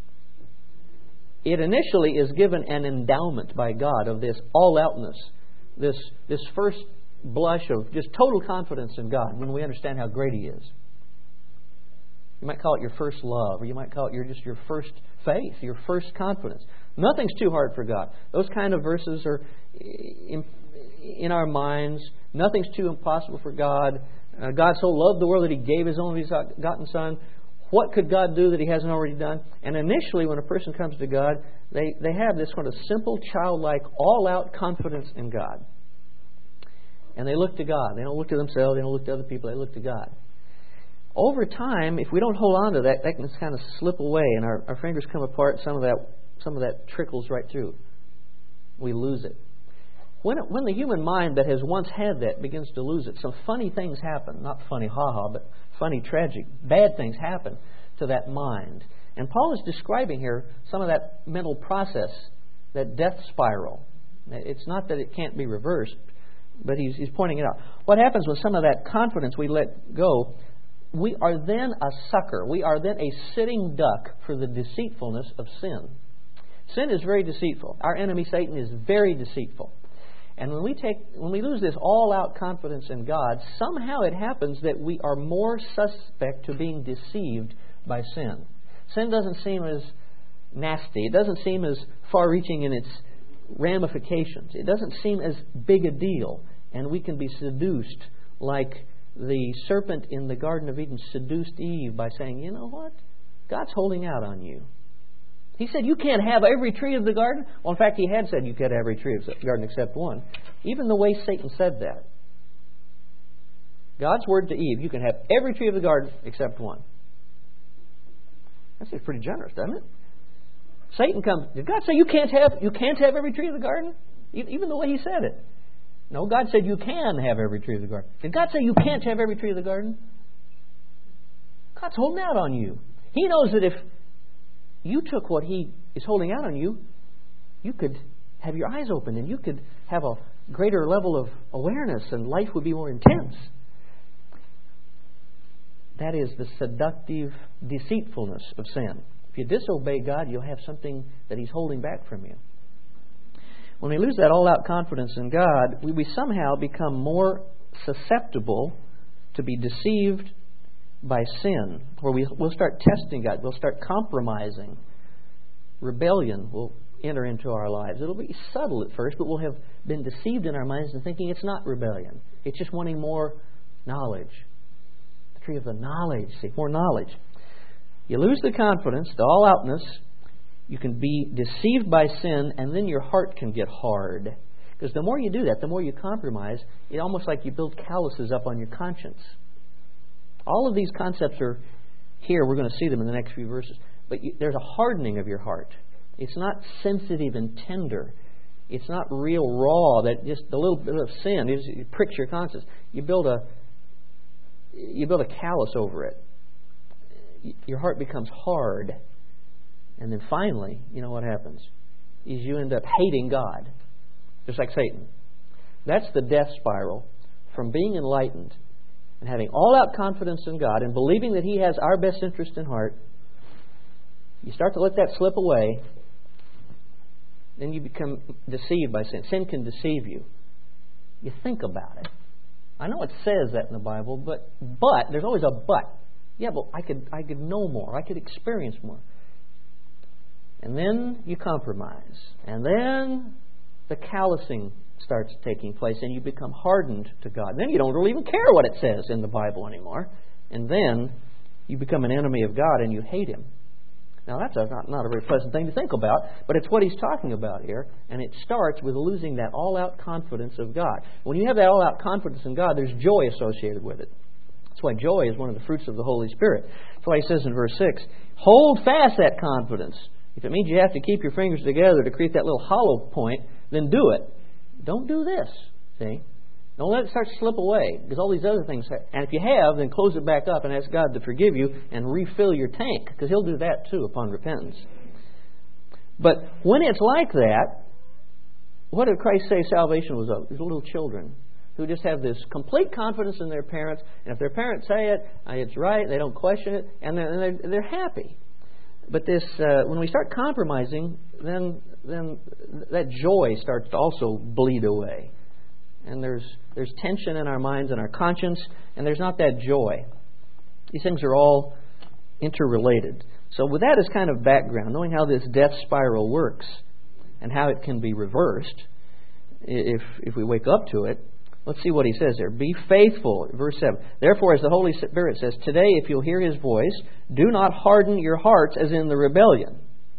It initially is given an endowment by God of this all-outness, this, this first blush of just total confidence in God when we understand how great He is. You might call it your first love, or you might call it your just your first faith, your first confidence. Nothing's too hard for God. Those kind of verses are in, in our minds. Nothing's too impossible for God. Uh, God so loved the world that He gave His only begotten Son. What could God do that He hasn't already done? And initially, when a person comes to God, they, they have this sort of simple, childlike, all-out confidence in God. And they look to God. They don't look to themselves. They don't look to other people. They look to God. Over time, if we don't hold on to that, that can kind of slip away, and our, our fingers come apart. Some of that, some of that trickles right through. We lose it. When it, when the human mind that has once had that begins to lose it, some funny things happen. Not funny, ha-ha, but funny, tragic, bad things happen to that mind. And Paul is describing here some of that mental process, that death spiral. It's not that it can't be reversed, but he's, he's pointing it out. What happens when some of that confidence we let go? We are then a sucker. We are then a sitting duck for the deceitfulness of sin. Sin is very deceitful. Our enemy Satan is very deceitful. And when we take, when we lose this all-out confidence in God, somehow it happens that we are more suspect to being deceived by sin. Sin doesn't seem as nasty. It doesn't seem as far-reaching in its ramifications. It doesn't seem as big a deal. And we can be seduced like the serpent in the Garden of Eden seduced Eve by saying, you know what? God's holding out on you. He said, you can't have every tree of the garden. Well, in fact, He had said you could have every tree of the garden except one. Even the way Satan said that. God's word to Eve, you can have every tree of the garden except one. That seems pretty generous, doesn't it? Satan comes, did God say you can't have you can't have every tree of the garden? Even the way He said it. No, God said you can have every tree of the garden. Did God say you can't have every tree of the garden? God's holding out on you. He knows that if you took what He is holding out on you, you could have your eyes open and you could have a greater level of awareness and life would be more intense. That is the seductive deceitfulness of sin. If you disobey God, you'll have something that He's holding back from you. When we lose that all-out confidence in God, we, we somehow become more susceptible to be deceived by sin, where we, we'll start testing God. We'll start compromising. Rebellion will enter into our lives. It'll be subtle at first, but we'll have been deceived in our minds and thinking it's not rebellion. It's just wanting more knowledge. The tree of the knowledge. See, more knowledge. You lose the confidence, the all-outness. You can be deceived by sin, and then your heart can get hard. Because the more you do that, the more you compromise, it's almost like you build calluses up on your conscience. All of these concepts are here. We're going to see them in the next few verses. But you, there's a hardening of your heart. It's not sensitive and tender. It's not real raw. That just the little bit of sin is, it pricks your conscience. You build a you build a callus over it. Your heart becomes hard. And then finally, you know what happens? Is you end up hating God. Just like Satan. That's the death spiral from being enlightened and having all-out confidence in God and believing that He has our best interest in heart. You start to let that slip away, then you become deceived by sin. Sin can deceive you. You think about it. I know it says that in the Bible, but but there's always a but. Yeah, but I could I could know more. I could experience more. And then you compromise. And then the callousing starts taking place and you become hardened to God. Then you don't really even care what it says in the Bible anymore. And then you become an enemy of God and you hate Him. Now that's a, not, not a very pleasant thing to think about, but it's what he's talking about here. And it starts with losing that all-out confidence of God. When you have that all-out confidence in God, there's joy associated with it. That's why joy is one of the fruits of the Holy Spirit. That's why he says in verse six, hold fast that confidence. If it means you have to keep your fingers together to create that little hollow point, then do it. Don't do this. See? Don't let it start to slip away, because all these other things. And if you have, then close it back up and ask God to forgive you and refill your tank, because He'll do that too upon repentance. But when it's like that, what did Christ say salvation was of? These little children who just have this complete confidence in their parents, and if their parents say it, it's right, they don't question it, and they're, they're, they're happy. But this, uh, when we start compromising, then then that joy starts to also bleed away. And there's there's tension in our minds and our conscience, and there's not that joy. These things are all interrelated. So with that as kind of background, knowing how this death spiral works and how it can be reversed, if if we wake up to it, let's see what he says there. Be faithful, verse seven. Therefore, as the Holy Spirit says, today if you'll hear His voice, do not harden your hearts as in the rebellion.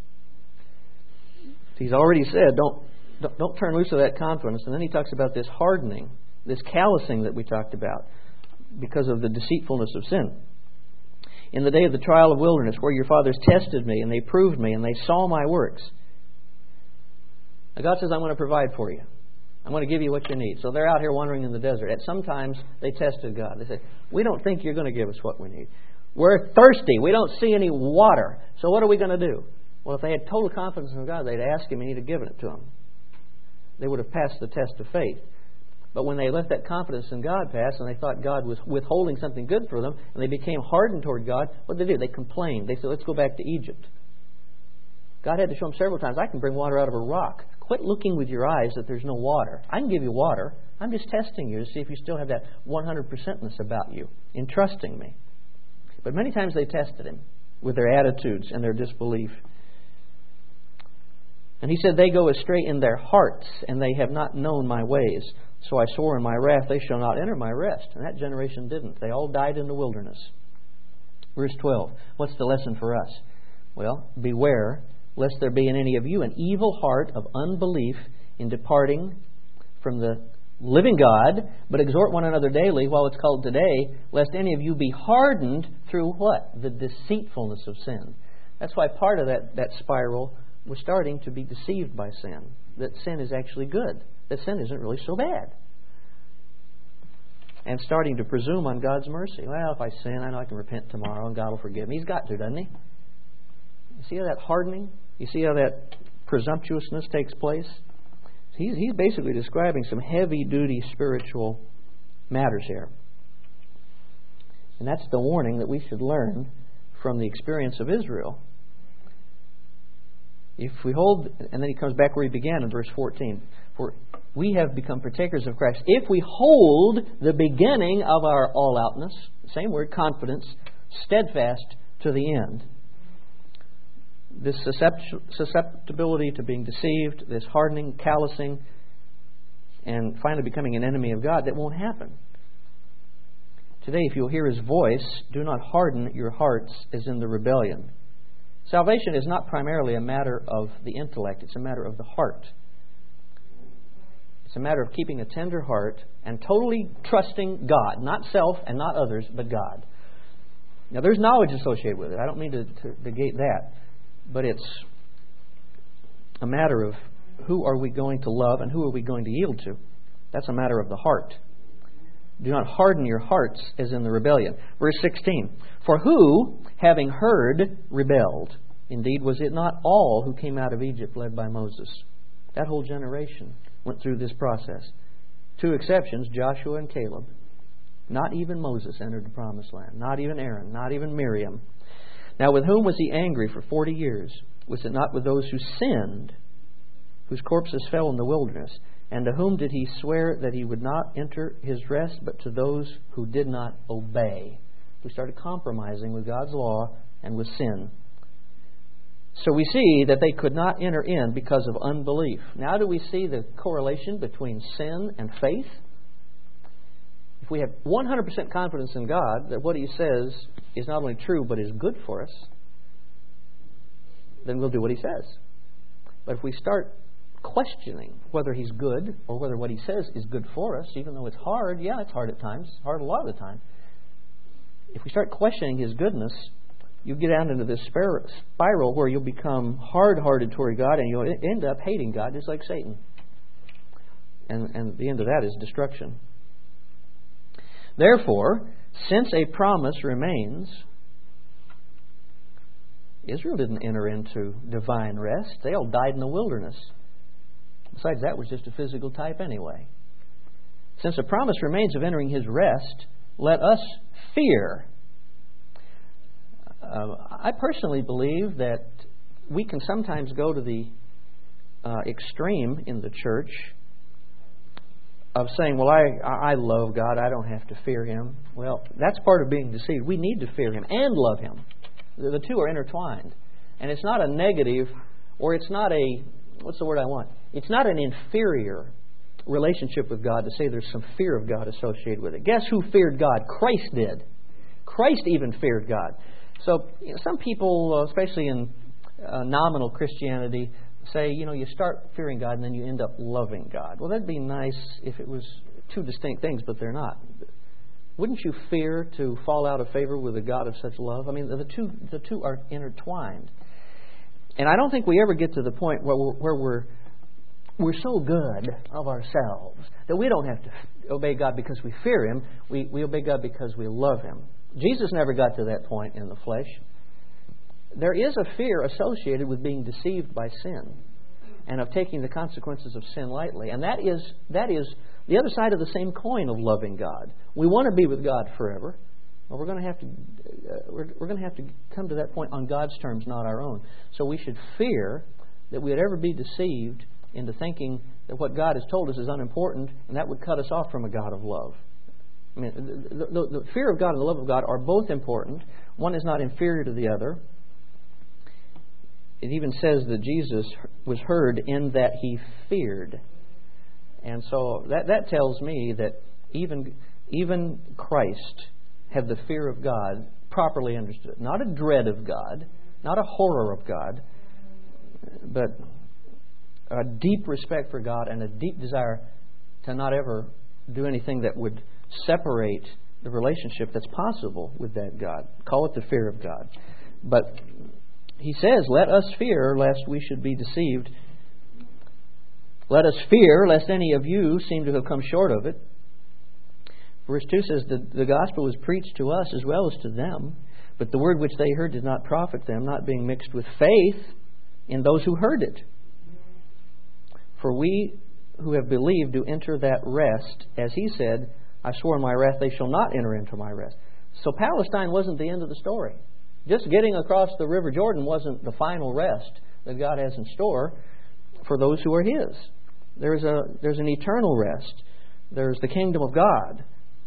He's already said, don't Don't, don't turn loose of that confidence. And then he talks about this hardening, this callousing that we talked about because of the deceitfulness of sin. In the day of the trial of wilderness, where your fathers tested me and they proved me and they saw my works. Now God says, I'm going to provide for you. I'm going to give you what you need. So they're out here wandering in the desert. At sometimes they tested God. They say, we don't think you're going to give us what we need. We're thirsty. We don't see any water. So what are we going to do? Well, if they had total confidence in God, they'd ask Him and He'd have given it to them. They would have passed the test of faith. But when they let that confidence in God pass and they thought God was withholding something good for them and they became hardened toward God, what did they do? They complained. They said, let's go back to Egypt. God had to show them several times, I can bring water out of a rock. Quit looking with your eyes that there's no water. I can give you water. I'm just testing you to see if you still have that one hundred percent-ness about you in trusting me. But many times they tested Him with their attitudes and their disbelief. And he said, they go astray in their hearts, and they have not known my ways. So I swore in my wrath, they shall not enter my rest. And that generation didn't. They all died in the wilderness. Verse twelve. What's the lesson for us? Well, beware, lest there be in any of you an evil heart of unbelief in departing from the living God, but exhort one another daily while it's called today, lest any of you be hardened through what? The deceitfulness of sin. That's why part of that, that spiral, we're starting to be deceived by sin. That sin is actually good. That sin isn't really so bad. And starting to presume on God's mercy. Well, if I sin, I know I can repent tomorrow and God will forgive me. He's got to, doesn't He? You see how that hardening? You see how that presumptuousness takes place? He's, he's basically describing some heavy-duty spiritual matters here. And that's the warning that we should learn from the experience of Israel. If we hold, and then he comes back where he began in verse fourteen. For we have become partakers of Christ. If we hold the beginning of our all-outness, same word, confidence, steadfast to the end. This susceptibility to being deceived, this hardening, callousing, and finally becoming an enemy of God, that won't happen. Today, if you'll hear His voice, do not harden your hearts as in the rebellion. Salvation is not primarily a matter of the intellect. It's a matter of the heart. It's a matter of keeping a tender heart and totally trusting God. Not self and not others, but God. Now, there's knowledge associated with it. I don't mean to, to negate that. But it's a matter of who are we going to love and who are we going to yield to. That's a matter of the heart. Do not harden your hearts as in the rebellion. Verse sixteen. For who, having heard, rebelled? Indeed, was it not all who came out of Egypt led by Moses? That whole generation went through this process. Two exceptions, Joshua and Caleb. Not even Moses entered the promised land. Not even Aaron. Not even Miriam. Now with whom was He angry for forty years? Was it not with those who sinned, whose corpses fell in the wilderness? And to whom did he swear that he would not enter his rest, but to those who did not obey? We started compromising with God's law and with sin. So we see that they could not enter in because of unbelief. Now do we see the correlation between sin and faith? If we have one hundred percent confidence in God that what He says is not only true but is good for us, then we'll do what He says. But if we start questioning whether He's good or whether what He says is good for us, even though it's hard, yeah, it's hard at times, it's hard a lot of the time. If we start questioning His goodness, you get down into this spiral where you'll become hard-hearted toward God and you'll end up hating God just like Satan. And, and the end of that is destruction. Therefore, since a promise remains, Israel didn't enter into divine rest. They all died in the wilderness. Besides, that was just a physical type anyway. Since a promise remains of entering His rest, let us fear. Uh, I personally believe that we can sometimes go to the uh, extreme in the church of saying, well, I, I love God, I don't have to fear Him. Well, that's part of being deceived. We need to fear Him and love Him. The, the two are intertwined. And it's not a negative, or it's not a, what's the word I want? It's not an inferior relationship with God to say there's some fear of God associated with it. Guess who feared God? Christ did. Christ even feared God. So you know, some people, especially in uh, nominal Christianity, say, you know, you start fearing God and then you end up loving God. Well, that'd be nice if it was two distinct things, but they're not. Wouldn't you fear to fall out of favor with a God of such love? I mean, the two the two are intertwined. And I don't think we ever get to the point where we're, where we're we're so good of ourselves that we don't have to obey God because we fear Him. We, we obey God because we love Him. Jesus never got to that point in the flesh. There is a fear associated with being deceived by sin and of taking the consequences of sin lightly. And that is that is the other side of the same coin of loving God. We want to be with God forever. Well, we're going to have to uh, we're, we're going to have to come to that point on God's terms, not our own. So we should fear that we would ever be deceived into thinking that what God has told us is unimportant, and that would cut us off from a God of love. I mean, the, the, the fear of God and the love of God are both important. One is not inferior to the other. It even says that Jesus was heard in that He feared. And so that, that tells me that even, even Christ had the fear of God properly understood. Not a dread of God, not a horror of God, but a deep respect for God and a deep desire to not ever do anything that would separate the relationship that's possible with that God. Call it the fear of God. But He says, let us fear lest we should be deceived. Let us fear lest any of you seem to have come short of it. Verse two says, the, the gospel was preached to us as well as to them, but the word which they heard did not profit them, not being mixed with faith in those who heard it. For we who have believed do enter that rest, as He said, I swore in my wrath they shall not enter into my rest. So Palestine wasn't the end of the story. Just getting across the River Jordan wasn't the final rest that God has in store for those who are His. There's a there's an eternal rest. There's the kingdom of God.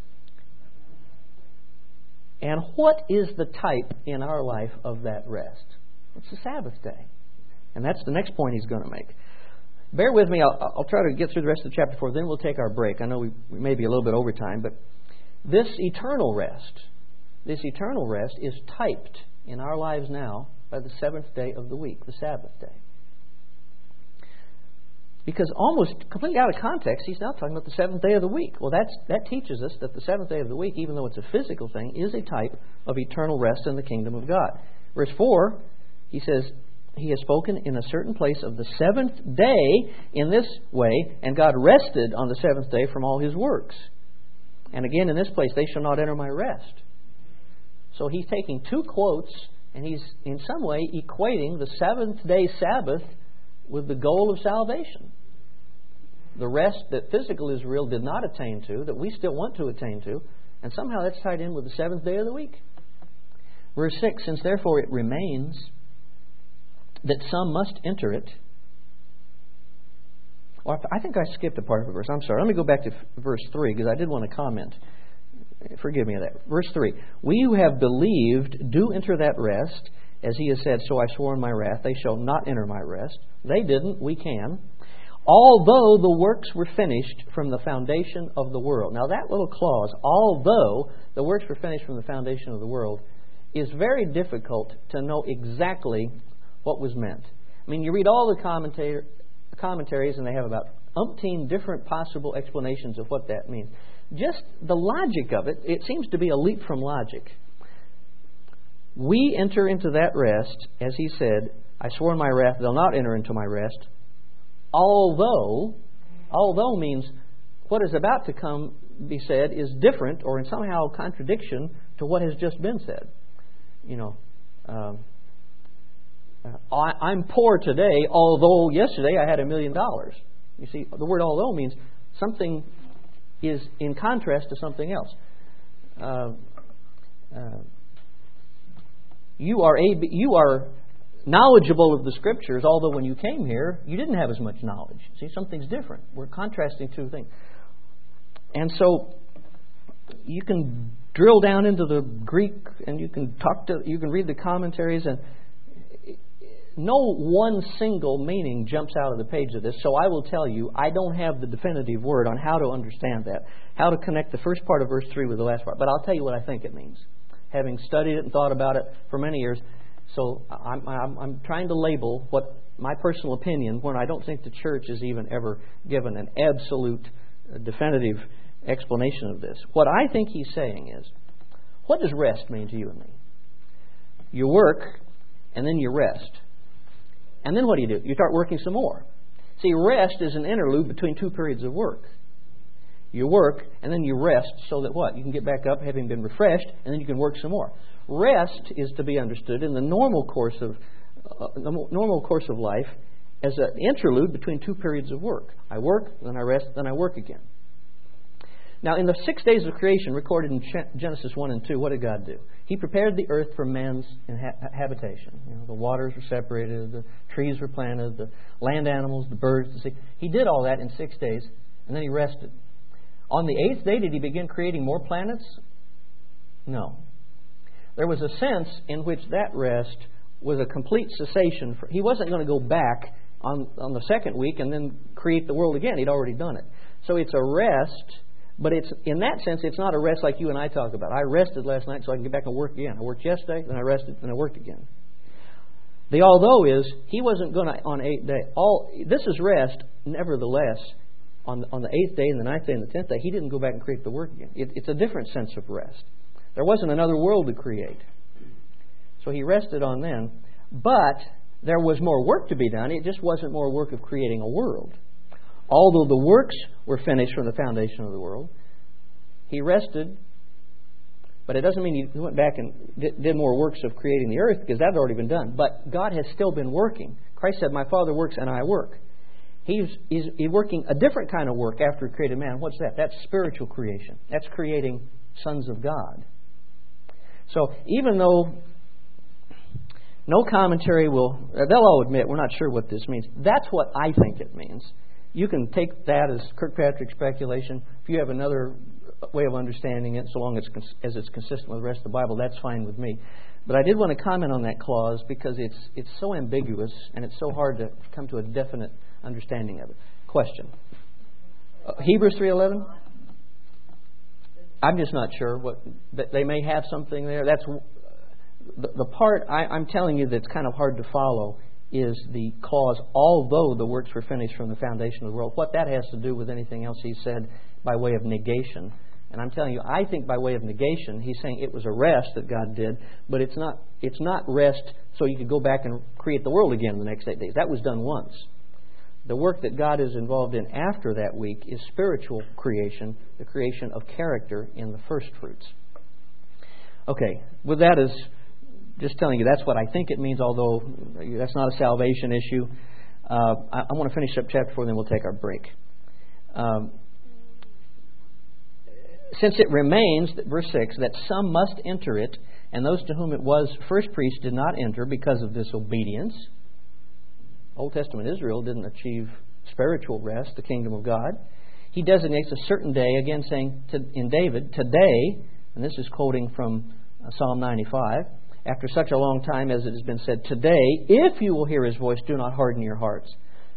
And what is the type in our life of that rest? It's the Sabbath day. And that's the next point he's going to make. Bear with me. I'll, I'll try to get through the rest of chapter four. Then we'll take our break. I know we, we may be a little bit over time, but this eternal rest, this eternal rest is typed in our lives now by the seventh day of the week, the Sabbath day. Because almost completely out of context, he's now talking about the seventh day of the week. Well, that's, that teaches us that the seventh day of the week, even though it's a physical thing, is a type of eternal rest in the kingdom of God. Verse four, he says, He has spoken in a certain place of the seventh day in this way, and God rested on the seventh day from all His works. And again in this place, they shall not enter my rest. So he's taking two quotes, and he's in some way equating the seventh day Sabbath with the goal of salvation. The rest that physical Israel did not attain to, that we still want to attain to, and somehow that's tied in with the seventh day of the week. Verse six, since therefore it remains that some must enter it, Well, I think I skipped a part of a verse. I'm sorry. Let me go back to verse three because I did want to comment. Forgive me of that. Verse three. We who have believed do enter that rest. As he has said, so I swore in my wrath, they shall not enter my rest. They didn't. We can. Although the works were finished from the foundation of the world. Now that little clause, although the works were finished from the foundation of the world, is very difficult to know exactly what was meant. I mean, you read all the commentar- commentaries and they have about umpteen different possible explanations of what that means. Just the logic of it, it seems to be a leap from logic. We enter into that rest, as he said, I swore in my wrath, they'll not enter into my rest. Although, although means what is about to come be said is different or in somehow contradiction to what has just been said. You know, um, I, I'm poor today, although yesterday I had a million dollars. You see, the word although means something is in contrast to something else. Uh, uh, you are a, you are knowledgeable of the Scriptures, although when you came here, you didn't have as much knowledge. See, something's different. We're contrasting two things. And so you can drill down into the Greek and you can talk to, you can read the commentaries, and no one single meaning jumps out of the page of this. So I will tell you, I don't have the definitive word on how to understand that, how to connect the first part of verse three with the last part. But I'll tell you what I think it means, having studied it and thought about it for many years. So I'm, I'm, I'm trying to label what my personal opinion, when I don't think the church has even ever given an absolute, uh, definitive explanation of this. What I think he's saying is, what does rest mean to you and me? You work, and then you rest. And then what do you do? You start working some more. See, rest is an interlude between two periods of work. You work, and then you rest so that what? You can get back up having been refreshed, and then you can work some more. Rest is to be understood in the normal course of uh, the normal course of life as an interlude between two periods of work. I work, then I rest, then I work again. Now, in the six days of creation recorded in Genesis one and two, what did God do? He prepared the earth for man's habitation. You know, the waters were separated, the trees were planted, the land animals, the birds, the sea. He did all that in six days, and then He rested. On the eighth day, did He begin creating more planets? No. There was a sense in which that rest was a complete cessation. For, he wasn't going to go back on, on the second week and then create the world again. He'd already done it. So it's a rest, but it's in that sense, it's not a rest like you and I talk about. I rested last night so I can get back and work again. I worked yesterday, then I rested, then I worked again. The although is, He wasn't going to on eighth day. All this is rest, nevertheless. On the, on the eighth day and the ninth day and the tenth day, He didn't go back and create the work again. It, it's a different sense of rest. There wasn't another world to create. So He rested on then. But there was more work to be done. It just wasn't more work of creating a world. Although the works were finished from the foundation of the world, He rested. But it doesn't mean He went back and did, did more works of creating the earth, because that had already been done. But God has still been working. Christ said, "My Father works and I work." He's, he's, he's working a different kind of work after He created man. What's that? That's spiritual creation. That's creating sons of God. So even though no commentary will, they'll all admit we're not sure what this means. That's what I think it means. You can take that as Kirkpatrick speculation. If you have another way of understanding it, so long as, as it's consistent with the rest of the Bible, that's fine with me. But I did want to comment on that clause because it's it's so ambiguous and it's so hard to come to a definite understanding of it. Question. Uh, Hebrews three eleven? I'm just not sure. What they may have something there. That's the, the part I, I'm telling you that's kind of hard to follow is the clause, although the works were finished from the foundation of the world. What that has to do with anything else He said by way of negation. And I'm telling you, I think by way of negation, He's saying it was a rest that God did, but it's not it's not rest so you could go back and create the world again in the next eight days. That was done once. The work that God is involved in after that week is spiritual creation, the creation of character in the first fruits. Okay, with that as just telling you that's what I think it means, although that's not a salvation issue. Uh, I, I want to finish up chapter four, and then we'll take our break. Um, Since it remains, verse six, that some must enter it, and those to whom it was first preached did not enter because of disobedience. Old Testament Israel didn't achieve spiritual rest, the kingdom of God. He designates a certain day, again saying to, in David, today, and this is quoting from uh, Psalm ninety-five, after such a long time as it has been said, today, if you will hear His voice, do not harden your hearts.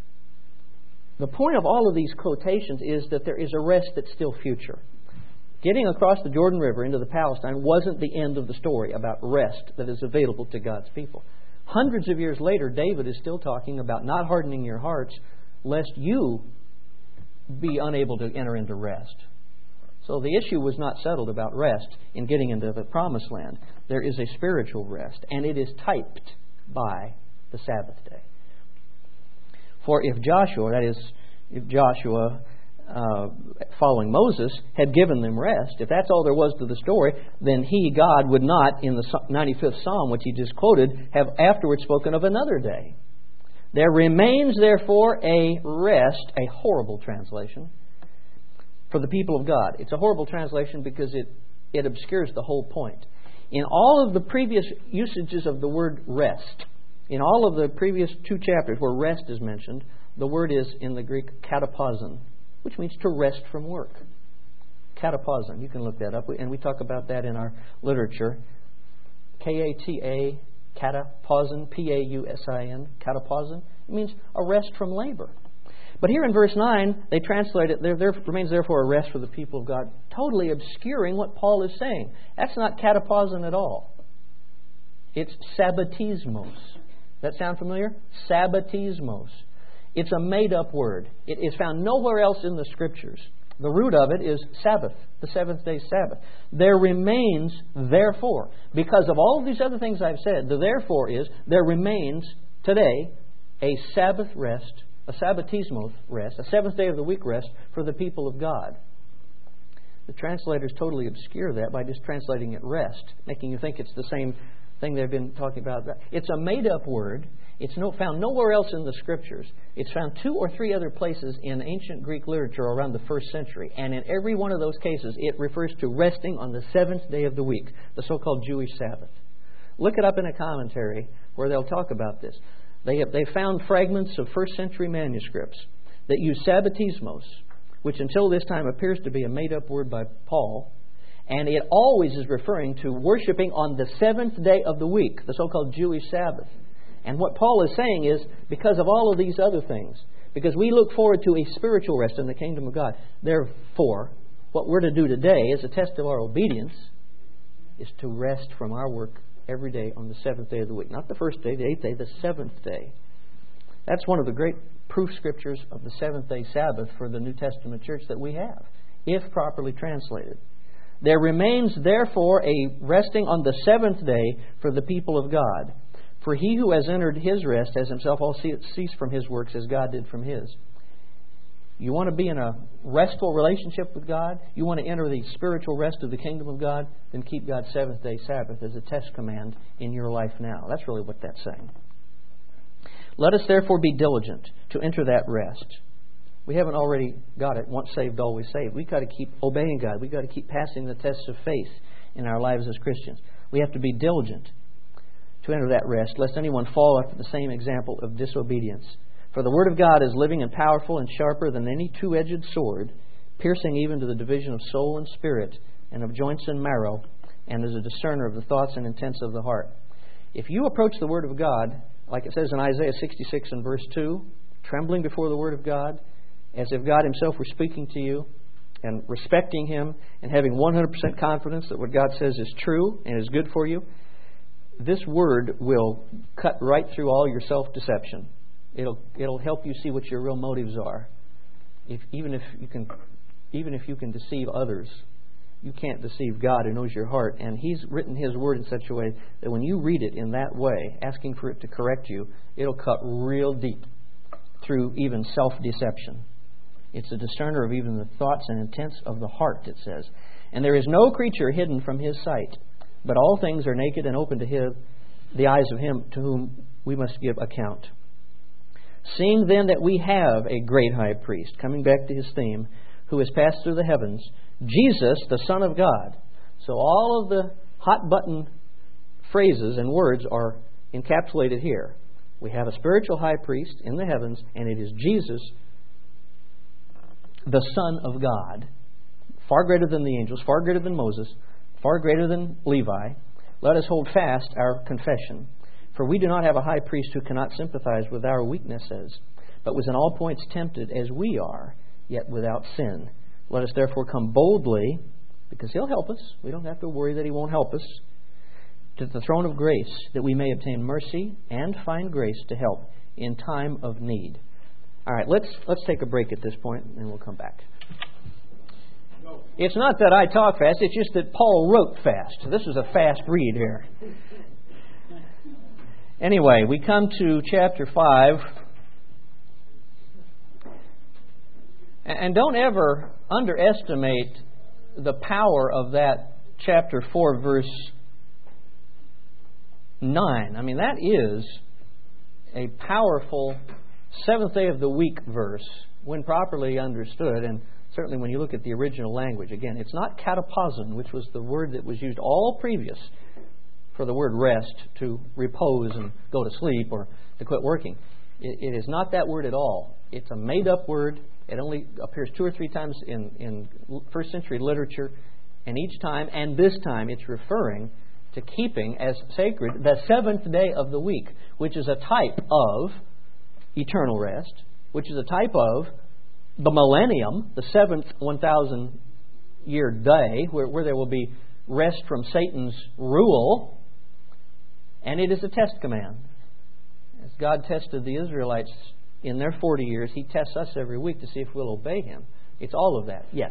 The point of all of these quotations is that there is a rest that's still future. Getting across the Jordan River into the Palestine wasn't the end of the story about rest that is available to God's people. Hundreds of years later, David is still talking about not hardening your hearts, lest you be unable to enter into rest. So the issue was not settled about rest in getting into the Promised Land. There is a spiritual rest, and it is typed by the Sabbath day. For if Joshua, that is, if Joshua, uh, following Moses, had given them rest, if that's all there was to the story, then He, God, would not, in the ninety-fifth Psalm, which He just quoted, have afterwards spoken of another day. There remains, therefore, a rest, a horrible translation, for the people of God. It's a horrible translation because it, it obscures the whole point. In all of the previous usages of the word rest, in all of the previous two chapters where rest is mentioned, the word is in the Greek katapausin, which means to rest from work. Katapausin, you can look that up, and we talk about that in our literature. K A T A, katapausin, P A U S I N, katapausin. It means a rest from labor. But here in verse nine, they translate it, there, there remains therefore a rest for the people of God, totally obscuring what Paul is saying. That's not katapausin at all. It's sabbatismos. That sound familiar? Sabbatismos. It's a made-up word. It is found nowhere else in the Scriptures. The root of it is Sabbath, the seventh day Sabbath. There remains, therefore, because of all of these other things I've said, the therefore is, there remains today a Sabbath rest, a Sabbatismos rest, a seventh day of the week rest for the people of God. The translators totally obscure that by just translating it rest, making you think it's the same thing they've been talking about. It's a made-up word. It's no, found nowhere else in the Scriptures. It's found two or three other places in ancient Greek literature around the first century. And in every one of those cases, it refers to resting on the seventh day of the week, the so-called Jewish Sabbath. Look it up in a commentary where they'll talk about this. They have they found fragments of first century manuscripts that use sabbatismos, which until this time appears to be a made-up word by Paul. And it always is referring to worshiping on the seventh day of the week, the so-called Jewish Sabbath. And what Paul is saying is, because of all of these other things, because we look forward to a spiritual rest in the kingdom of God, therefore, what we're to do today as a test of our obedience is to rest from our work every day on the seventh day of the week. Not the first day, the eighth day, the seventh day. That's one of the great proof scriptures of the seventh day Sabbath for the New Testament church that we have, if properly translated. There remains, therefore, a resting on the seventh day for the people of God. For he who has entered his rest has himself also ceased from his works as God did from his. You want to be in a restful relationship with God? You want to enter the spiritual rest of the kingdom of God? Then keep God's seventh day Sabbath as a test command in your life now. That's really what that's saying. Let us therefore be diligent to enter that rest. We haven't already got it. Once saved, always saved. We've got to keep obeying God. We've got to keep passing the tests of faith in our lives as Christians. We have to be diligent to enter that rest, lest anyone fall after the same example of disobedience. For the Word of God is living and powerful and sharper than any two-edged sword, piercing even to the division of soul and spirit, and of joints and marrow, and is a discerner of the thoughts and intents of the heart. If you approach the Word of God, like it says in Isaiah sixty-six and verse two, trembling before the Word of God, as if God Himself were speaking to you, and respecting Him, and having one hundred percent confidence that what God says is true and is good for you, this Word will cut right through all your self-deception. It'll it'll help you see what your real motives are. If, even if you can, even if you can deceive others, you can't deceive God who knows your heart. And He's written His Word in such a way that when you read it in that way, asking for it to correct you, it'll cut real deep through even self-deception. It's a discerner of even the thoughts and intents of the heart, it says. And there is no creature hidden from His sight, but all things are naked and open to His, the eyes of Him to whom we must give account. Seeing then that we have a great high priest, coming back to his theme, who has passed through the heavens, Jesus, the Son of God. So all of the hot button phrases and words are encapsulated here. We have a spiritual high priest in the heavens, and it is Jesus the Son of God, far greater than the angels, far greater than Moses, far greater than Levi, let us hold fast our confession. For we do not have a high priest who cannot sympathize with our weaknesses, but was in all points tempted as we are, yet without sin. Let us therefore come boldly, because He'll help us. We don't have to worry that He won't help us, to the throne of grace, that we may obtain mercy and find grace to help in time of need. All right, let's let's take a break at this point, and we'll come back. It's not that I talk fast, it's just that Paul wrote fast. This is a fast read here. Anyway, we come to chapter five. And don't ever underestimate the power of that chapter four, verse nine. I mean, that is a powerful seventh day of the week verse when properly understood, and certainly when you look at the original language. Again, it's not katapausin, which was the word that was used all previous for the word rest, to repose and go to sleep or to quit working. It, it is not that word at all. It's a made-up word. It only appears two or three times in, in first century literature, and each time, and this time, it's referring to keeping as sacred the seventh day of the week, which is a type of eternal rest, which is a type of the millennium, the seventh one thousand year day, where, where there will be rest from Satan's rule, and it is a test command. As God tested the Israelites in their forty years, He tests us every week to see if we'll obey Him. It's all of that. Yes.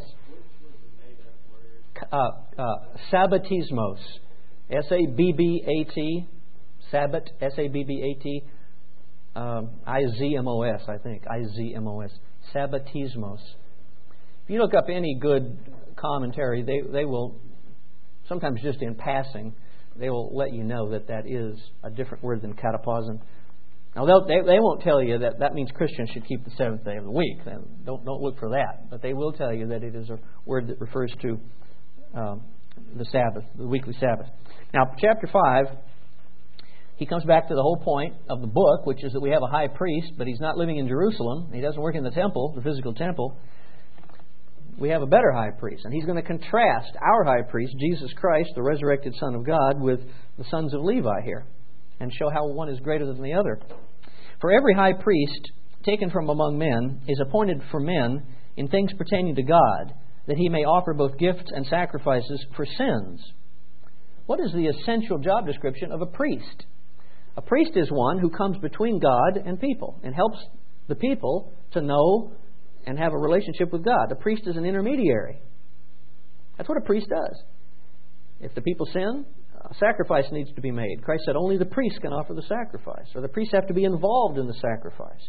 Uh, uh, Sabbatismos. S A B B A T. Sabbat. S A B B A T. Um, I Z M O S, I think. I Z M O S. Sabbatismos. If you look up any good commentary, they, they will, sometimes just in passing, they will let you know that that is a different word than katapausin. Now, they, they won't tell you that that means Christians should keep the seventh day of the week. Don't, don't look for that. But they will tell you that it is a word that refers to um, the Sabbath, the weekly Sabbath. Now, chapter five, he comes back to the whole point of the book, which is that we have a high priest, but he's not living in Jerusalem. He doesn't work in the temple, the physical temple. We have a better high priest. And he's going to contrast our high priest, Jesus Christ, the resurrected Son of God, with the sons of Levi here, and show how one is greater than the other. For every high priest taken from among men is appointed for men in things pertaining to God, that he may offer both gifts and sacrifices for sins. What is the essential job description of a priest? A priest is one who comes between God and people and helps the people to know and have a relationship with God. A priest is an intermediary. That's what a priest does. If the people sin, a sacrifice needs to be made. Christ said only the priest can offer the sacrifice, or the priests have to be involved in the sacrifice.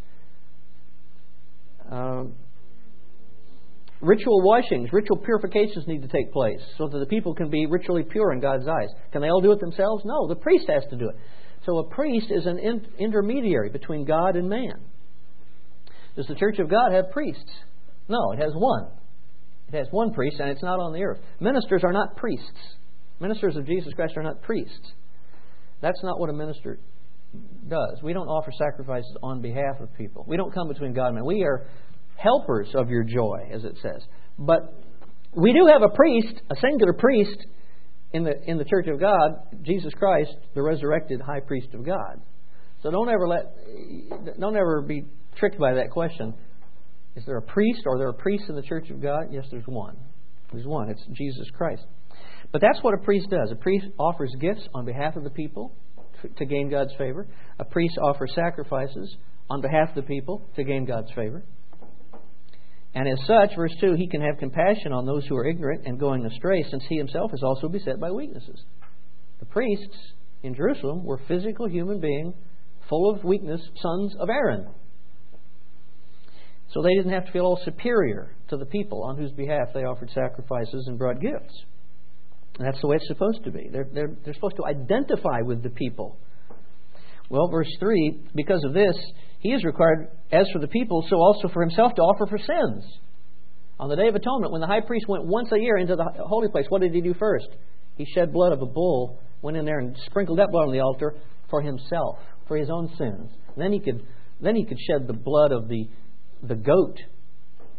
Um, ritual washings, ritual purifications need to take place so that the people can be ritually pure in God's eyes. Can they all do it themselves? No, the priest has to do it. So a priest is an in- intermediary between God and man. Does the Church of God have priests? No, it has one. It has one priest, and it's not on the earth. Ministers are not priests. Ministers of Jesus Christ are not priests. That's not what a minister does. We don't offer sacrifices on behalf of people. We don't come between God and man. We are helpers of your joy, as it says. But we do have a priest, a singular priest, in the in the Church of God, Jesus Christ, the resurrected high priest of God. So don't ever let don't ever be tricked by that question. Is there a priest, or are there a priest in the Church of God? Yes, there's one. There's one. It's Jesus Christ. But that's what a priest does. A priest offers gifts on behalf of the people to gain God's favor. A priest offers sacrifices on behalf of the people to gain God's favor. And as such, verse two, he can have compassion on those who are ignorant and going astray, since he himself is also beset by weaknesses. The priests in Jerusalem were physical human beings, full of weakness, sons of Aaron. So they didn't have to feel all superior to the people on whose behalf they offered sacrifices and brought gifts. And that's the way it's supposed to be. They're, they're, they're supposed to identify with the people. Well, verse three, because of this, he is required, as for the people, so also for himself to offer for sins. On the Day of Atonement, when the high priest went once a year into the holy place, what did he do first? He shed blood of a bull, went in there and sprinkled that blood on the altar for himself, for his own sins. And then he could, then he could shed the blood of the, the goat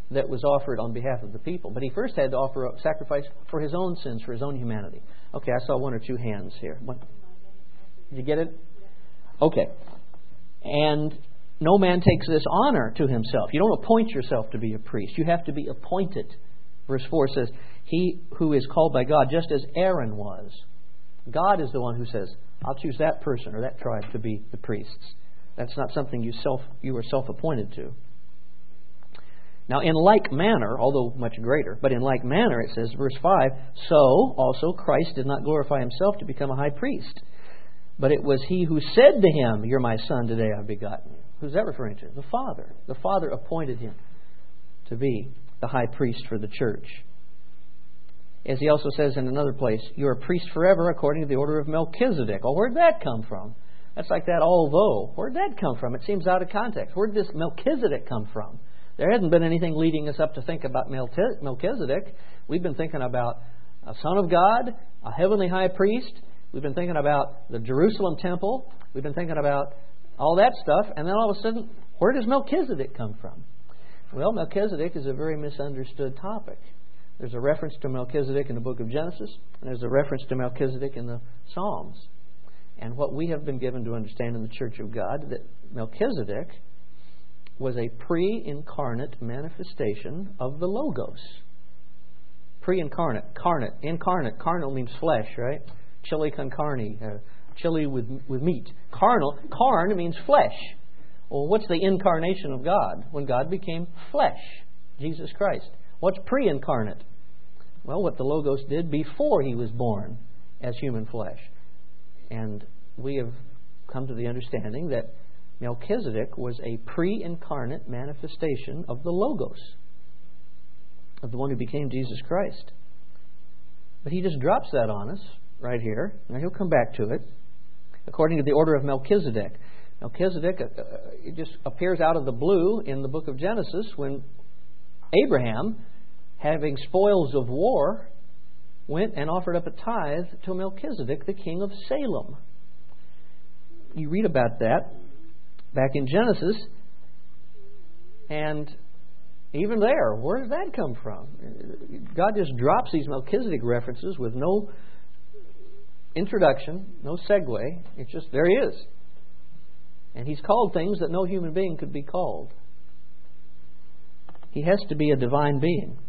that was offered on behalf of the people. But he first had to offer a sacrifice for his own sins, for his own humanity. Okay, I saw one or two hands here. What? Did you get it? Okay. And no man takes this honor to himself. You don't appoint yourself to be a priest. You have to be appointed. Verse four says, he who is called by God, just as Aaron was. God is the one who says, I'll choose that person or that tribe to be the priests. That's not something you self you were self-appointed to. Now, in like manner, although much greater, but in like manner, it says, verse five, so also Christ did not glorify himself to become a high priest. But it was he who said to him, you're my son, today I've begotten you. Who's that referring to? The Father. The Father appointed him to be the high priest for the church. As he also says in another place, you're a priest forever according to the order of Melchizedek. Well, where'd that come from? That's like that although. Where'd that come from? It seems out of context. Where'd this Melchizedek come from? There hasn't been anything leading us up to think about Melchizedek. We've been thinking about a Son of God, a heavenly high priest. We've been thinking about the Jerusalem temple. We've been thinking about all that stuff. And then all of a sudden, where does Melchizedek come from? Well, Melchizedek is a very misunderstood topic. There's a reference to Melchizedek in the book of Genesis, and there's a reference to Melchizedek in the Psalms. And what we have been given to understand in the Church of God, that Melchizedek was a pre-incarnate manifestation of the Logos. Pre-incarnate, carnate, incarnate. Carnal means flesh, right? Chili con carne, uh, chili with with meat. Carnal, carn means flesh. Well, what's the incarnation of God? When God became flesh, Jesus Christ. What's pre-incarnate? Well, what the Logos did before he was born as human flesh. And we have come to the understanding that Melchizedek was a pre-incarnate manifestation of the Logos, of the one who became Jesus Christ. But he just drops that on us right here. Now he'll come back to it. According to the order of Melchizedek. Melchizedek uh, it just appears out of the blue in the book of Genesis when Abraham, having spoils of war, went and offered up a tithe to Melchizedek, the king of Salem. You read about that back in Genesis, and even there, where does that come from? God just drops these Melchizedek references with no introduction, no segue. It's just, there he is. And he's called things that no human being could be called. He has to be a divine being.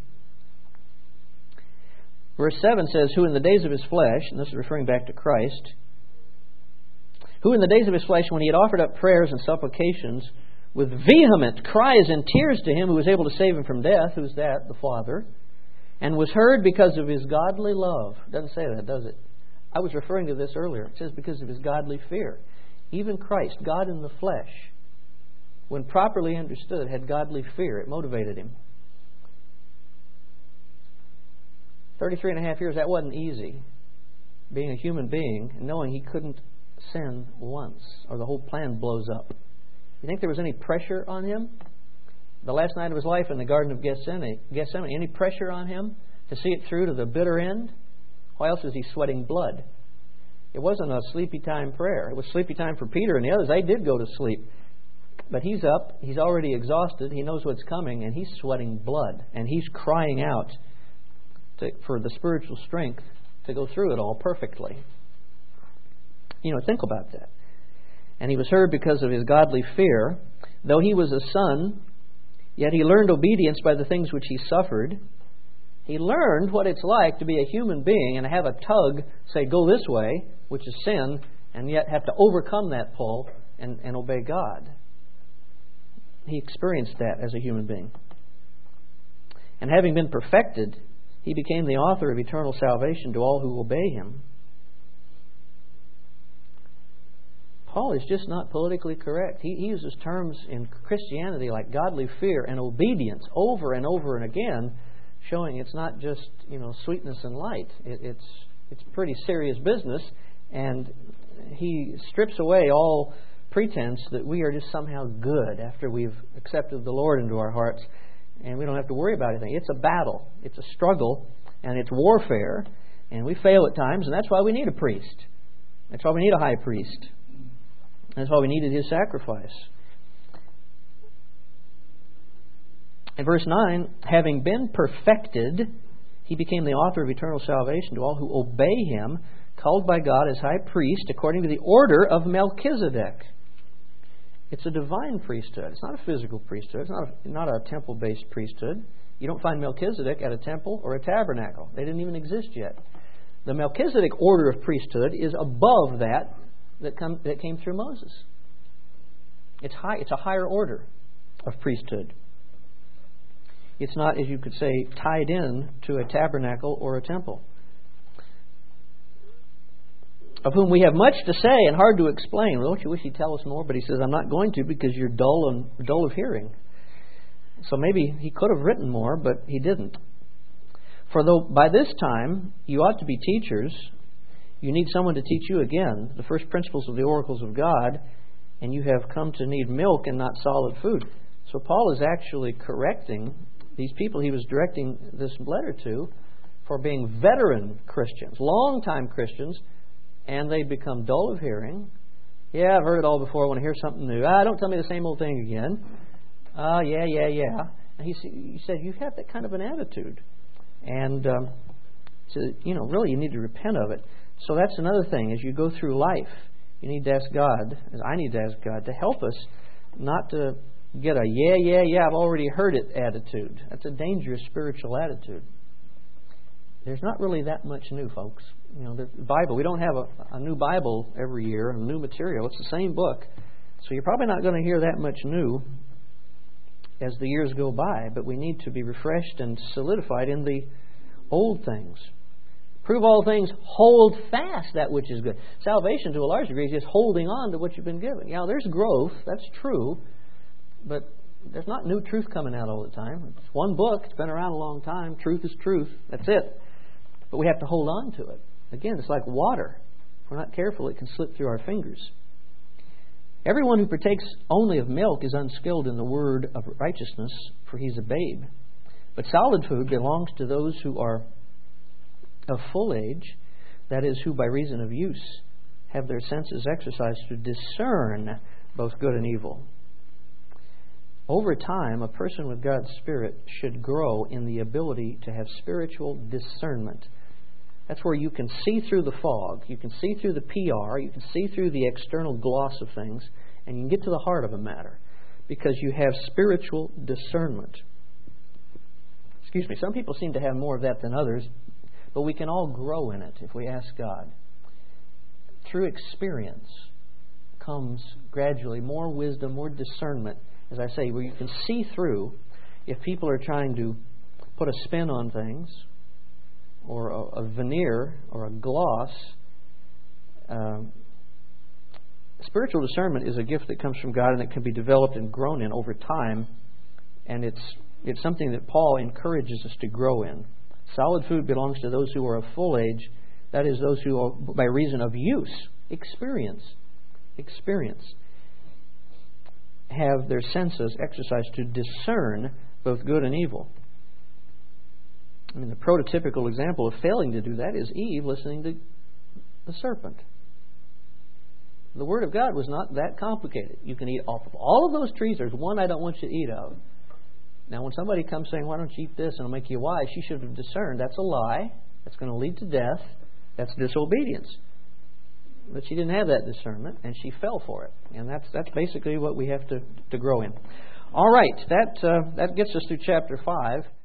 Verse seven says, who in the days of his flesh, and this is referring back to Christ, who in the days of his flesh, when he had offered up prayers and supplications with vehement cries and tears to him who was able to save him from death, who's that? The Father, and was heard because of his godly love. It doesn't say that, does it? I was referring to this earlier. It says because of his godly fear. Even Christ, God in the flesh, when properly understood, had godly fear. It motivated him. thirty-three and a half years, that wasn't easy. Being a human being and knowing he couldn't sin once or the whole plan blows up. You think there was any pressure on him? The last night of his life in the Garden of Gethsemane, Gethsemane, any pressure on him to see it through to the bitter end? Why else was he sweating blood? It wasn't a sleepy time prayer. It was sleepy time for Peter and the others. They did go to sleep. But he's up. He's already exhausted. He knows what's coming. And he's sweating blood. And he's crying out to, for the spiritual strength to go through it all perfectly. You know, think about that. And he was heard because of his godly fear. Though he was a son, yet he learned obedience by the things which he suffered. He learned what it's like to be a human being and have a tug say, go this way, which is sin, and yet have to overcome that pull and, and obey God. He experienced that as a human being. And having been perfected, he became the author of eternal salvation to all who obey him. Paul is just not politically correct. He, he uses terms in Christianity like godly fear and obedience over and over and again, showing it's not just, you know, sweetness and light. It, it's it's pretty serious business, and he strips away all pretense that we are just somehow good after we've accepted the Lord into our hearts, and we don't have to worry about anything. It's a battle, it's a struggle, and it's warfare, and we fail at times, and that's why we need a priest. That's why we need a high priest. That's why we needed his sacrifice. In verse nine, having been perfected, He became the author of eternal salvation to all who obey Him, called by God as high priest according to the order of Melchizedek. It's a divine priesthood. It's not a physical priesthood. It's not a, not a temple-based priesthood. You don't find Melchizedek at a temple or a tabernacle. They didn't even exist yet. The Melchizedek order of priesthood is above that that, come, that came through Moses. It's high. It's a higher order of priesthood. It's not, as you could say, tied in to a tabernacle or a temple. Of whom we have much to say and hard to explain. Well, don't you wish He'd tell us more? But He says, I'm not going to because you're dull and dull of hearing. So maybe He could have written more, but He didn't. For though by this time you ought to be teachers, you need someone to teach you again the first principles of the oracles of God, and you have come to need milk and not solid food. So Paul is actually correcting these people he was directing this letter to for being veteran Christians, long-time Christians, and they become dull of hearing. Yeah, I've heard it all before. I want to hear something new. Ah, don't tell me the same old thing again. Ah, uh, yeah, yeah, yeah. And he, he said, you have that kind of an attitude. And um, so, you know, really you need to repent of it. So that's another thing. As you go through life, you need to ask God, as I need to ask God, to help us not to get a yeah, yeah, yeah, I've already heard it attitude. That's a dangerous spiritual attitude. There's not really that much new, folks. You know, the Bible, we don't have a, a new Bible every year, a new material. It's the same book. So you're probably not going to hear that much new as the years go by, but we need to be refreshed and solidified in the old things. Prove all things, hold fast that which is good. Salvation, to a large degree, is just holding on to what you've been given. Now, there's growth, that's true, but there's not new truth coming out all the time. It's one book, it's been around a long time. Truth is truth, that's it. But we have to hold on to it. Again, it's like water. If we're not careful, it can slip through our fingers. Everyone who partakes only of milk is unskilled in the word of righteousness, for he's a babe. But solid food belongs to those who are of full age, that is, who by reason of use have their senses exercised to discern both good and evil. Over time, a person with God's Spirit should grow in the ability to have spiritual discernment. That's where you can see through the fog, you can see through the P R, you can see through the external gloss of things, and you can get to the heart of a matter because you have spiritual discernment. Excuse me, some people seem to have more of that than others, but we can all grow in it if we ask God. Through experience comes gradually more wisdom, more discernment, as I say, where you can see through if people are trying to put a spin on things, or a, a veneer, or a gloss. Um, spiritual discernment is a gift that comes from God, and it can be developed and grown in over time. And it's it's something that Paul encourages us to grow in. Solid food belongs to those who are of full age. That is, those who are, by reason of use, experience, experience, have their senses exercised to discern both good and evil. I mean, the prototypical example of failing to do that is Eve listening to the serpent. The Word of God was not that complicated. You can eat off of all of those trees. There's one I don't want you to eat of. Now, when somebody comes saying, why don't you eat this and it'll make you wise, she should have discerned that's a lie. That's going to lead to death. That's disobedience. But she didn't have that discernment, and she fell for it. And that's that's basically what we have to, to grow in. All right, that uh, that gets us through chapter five.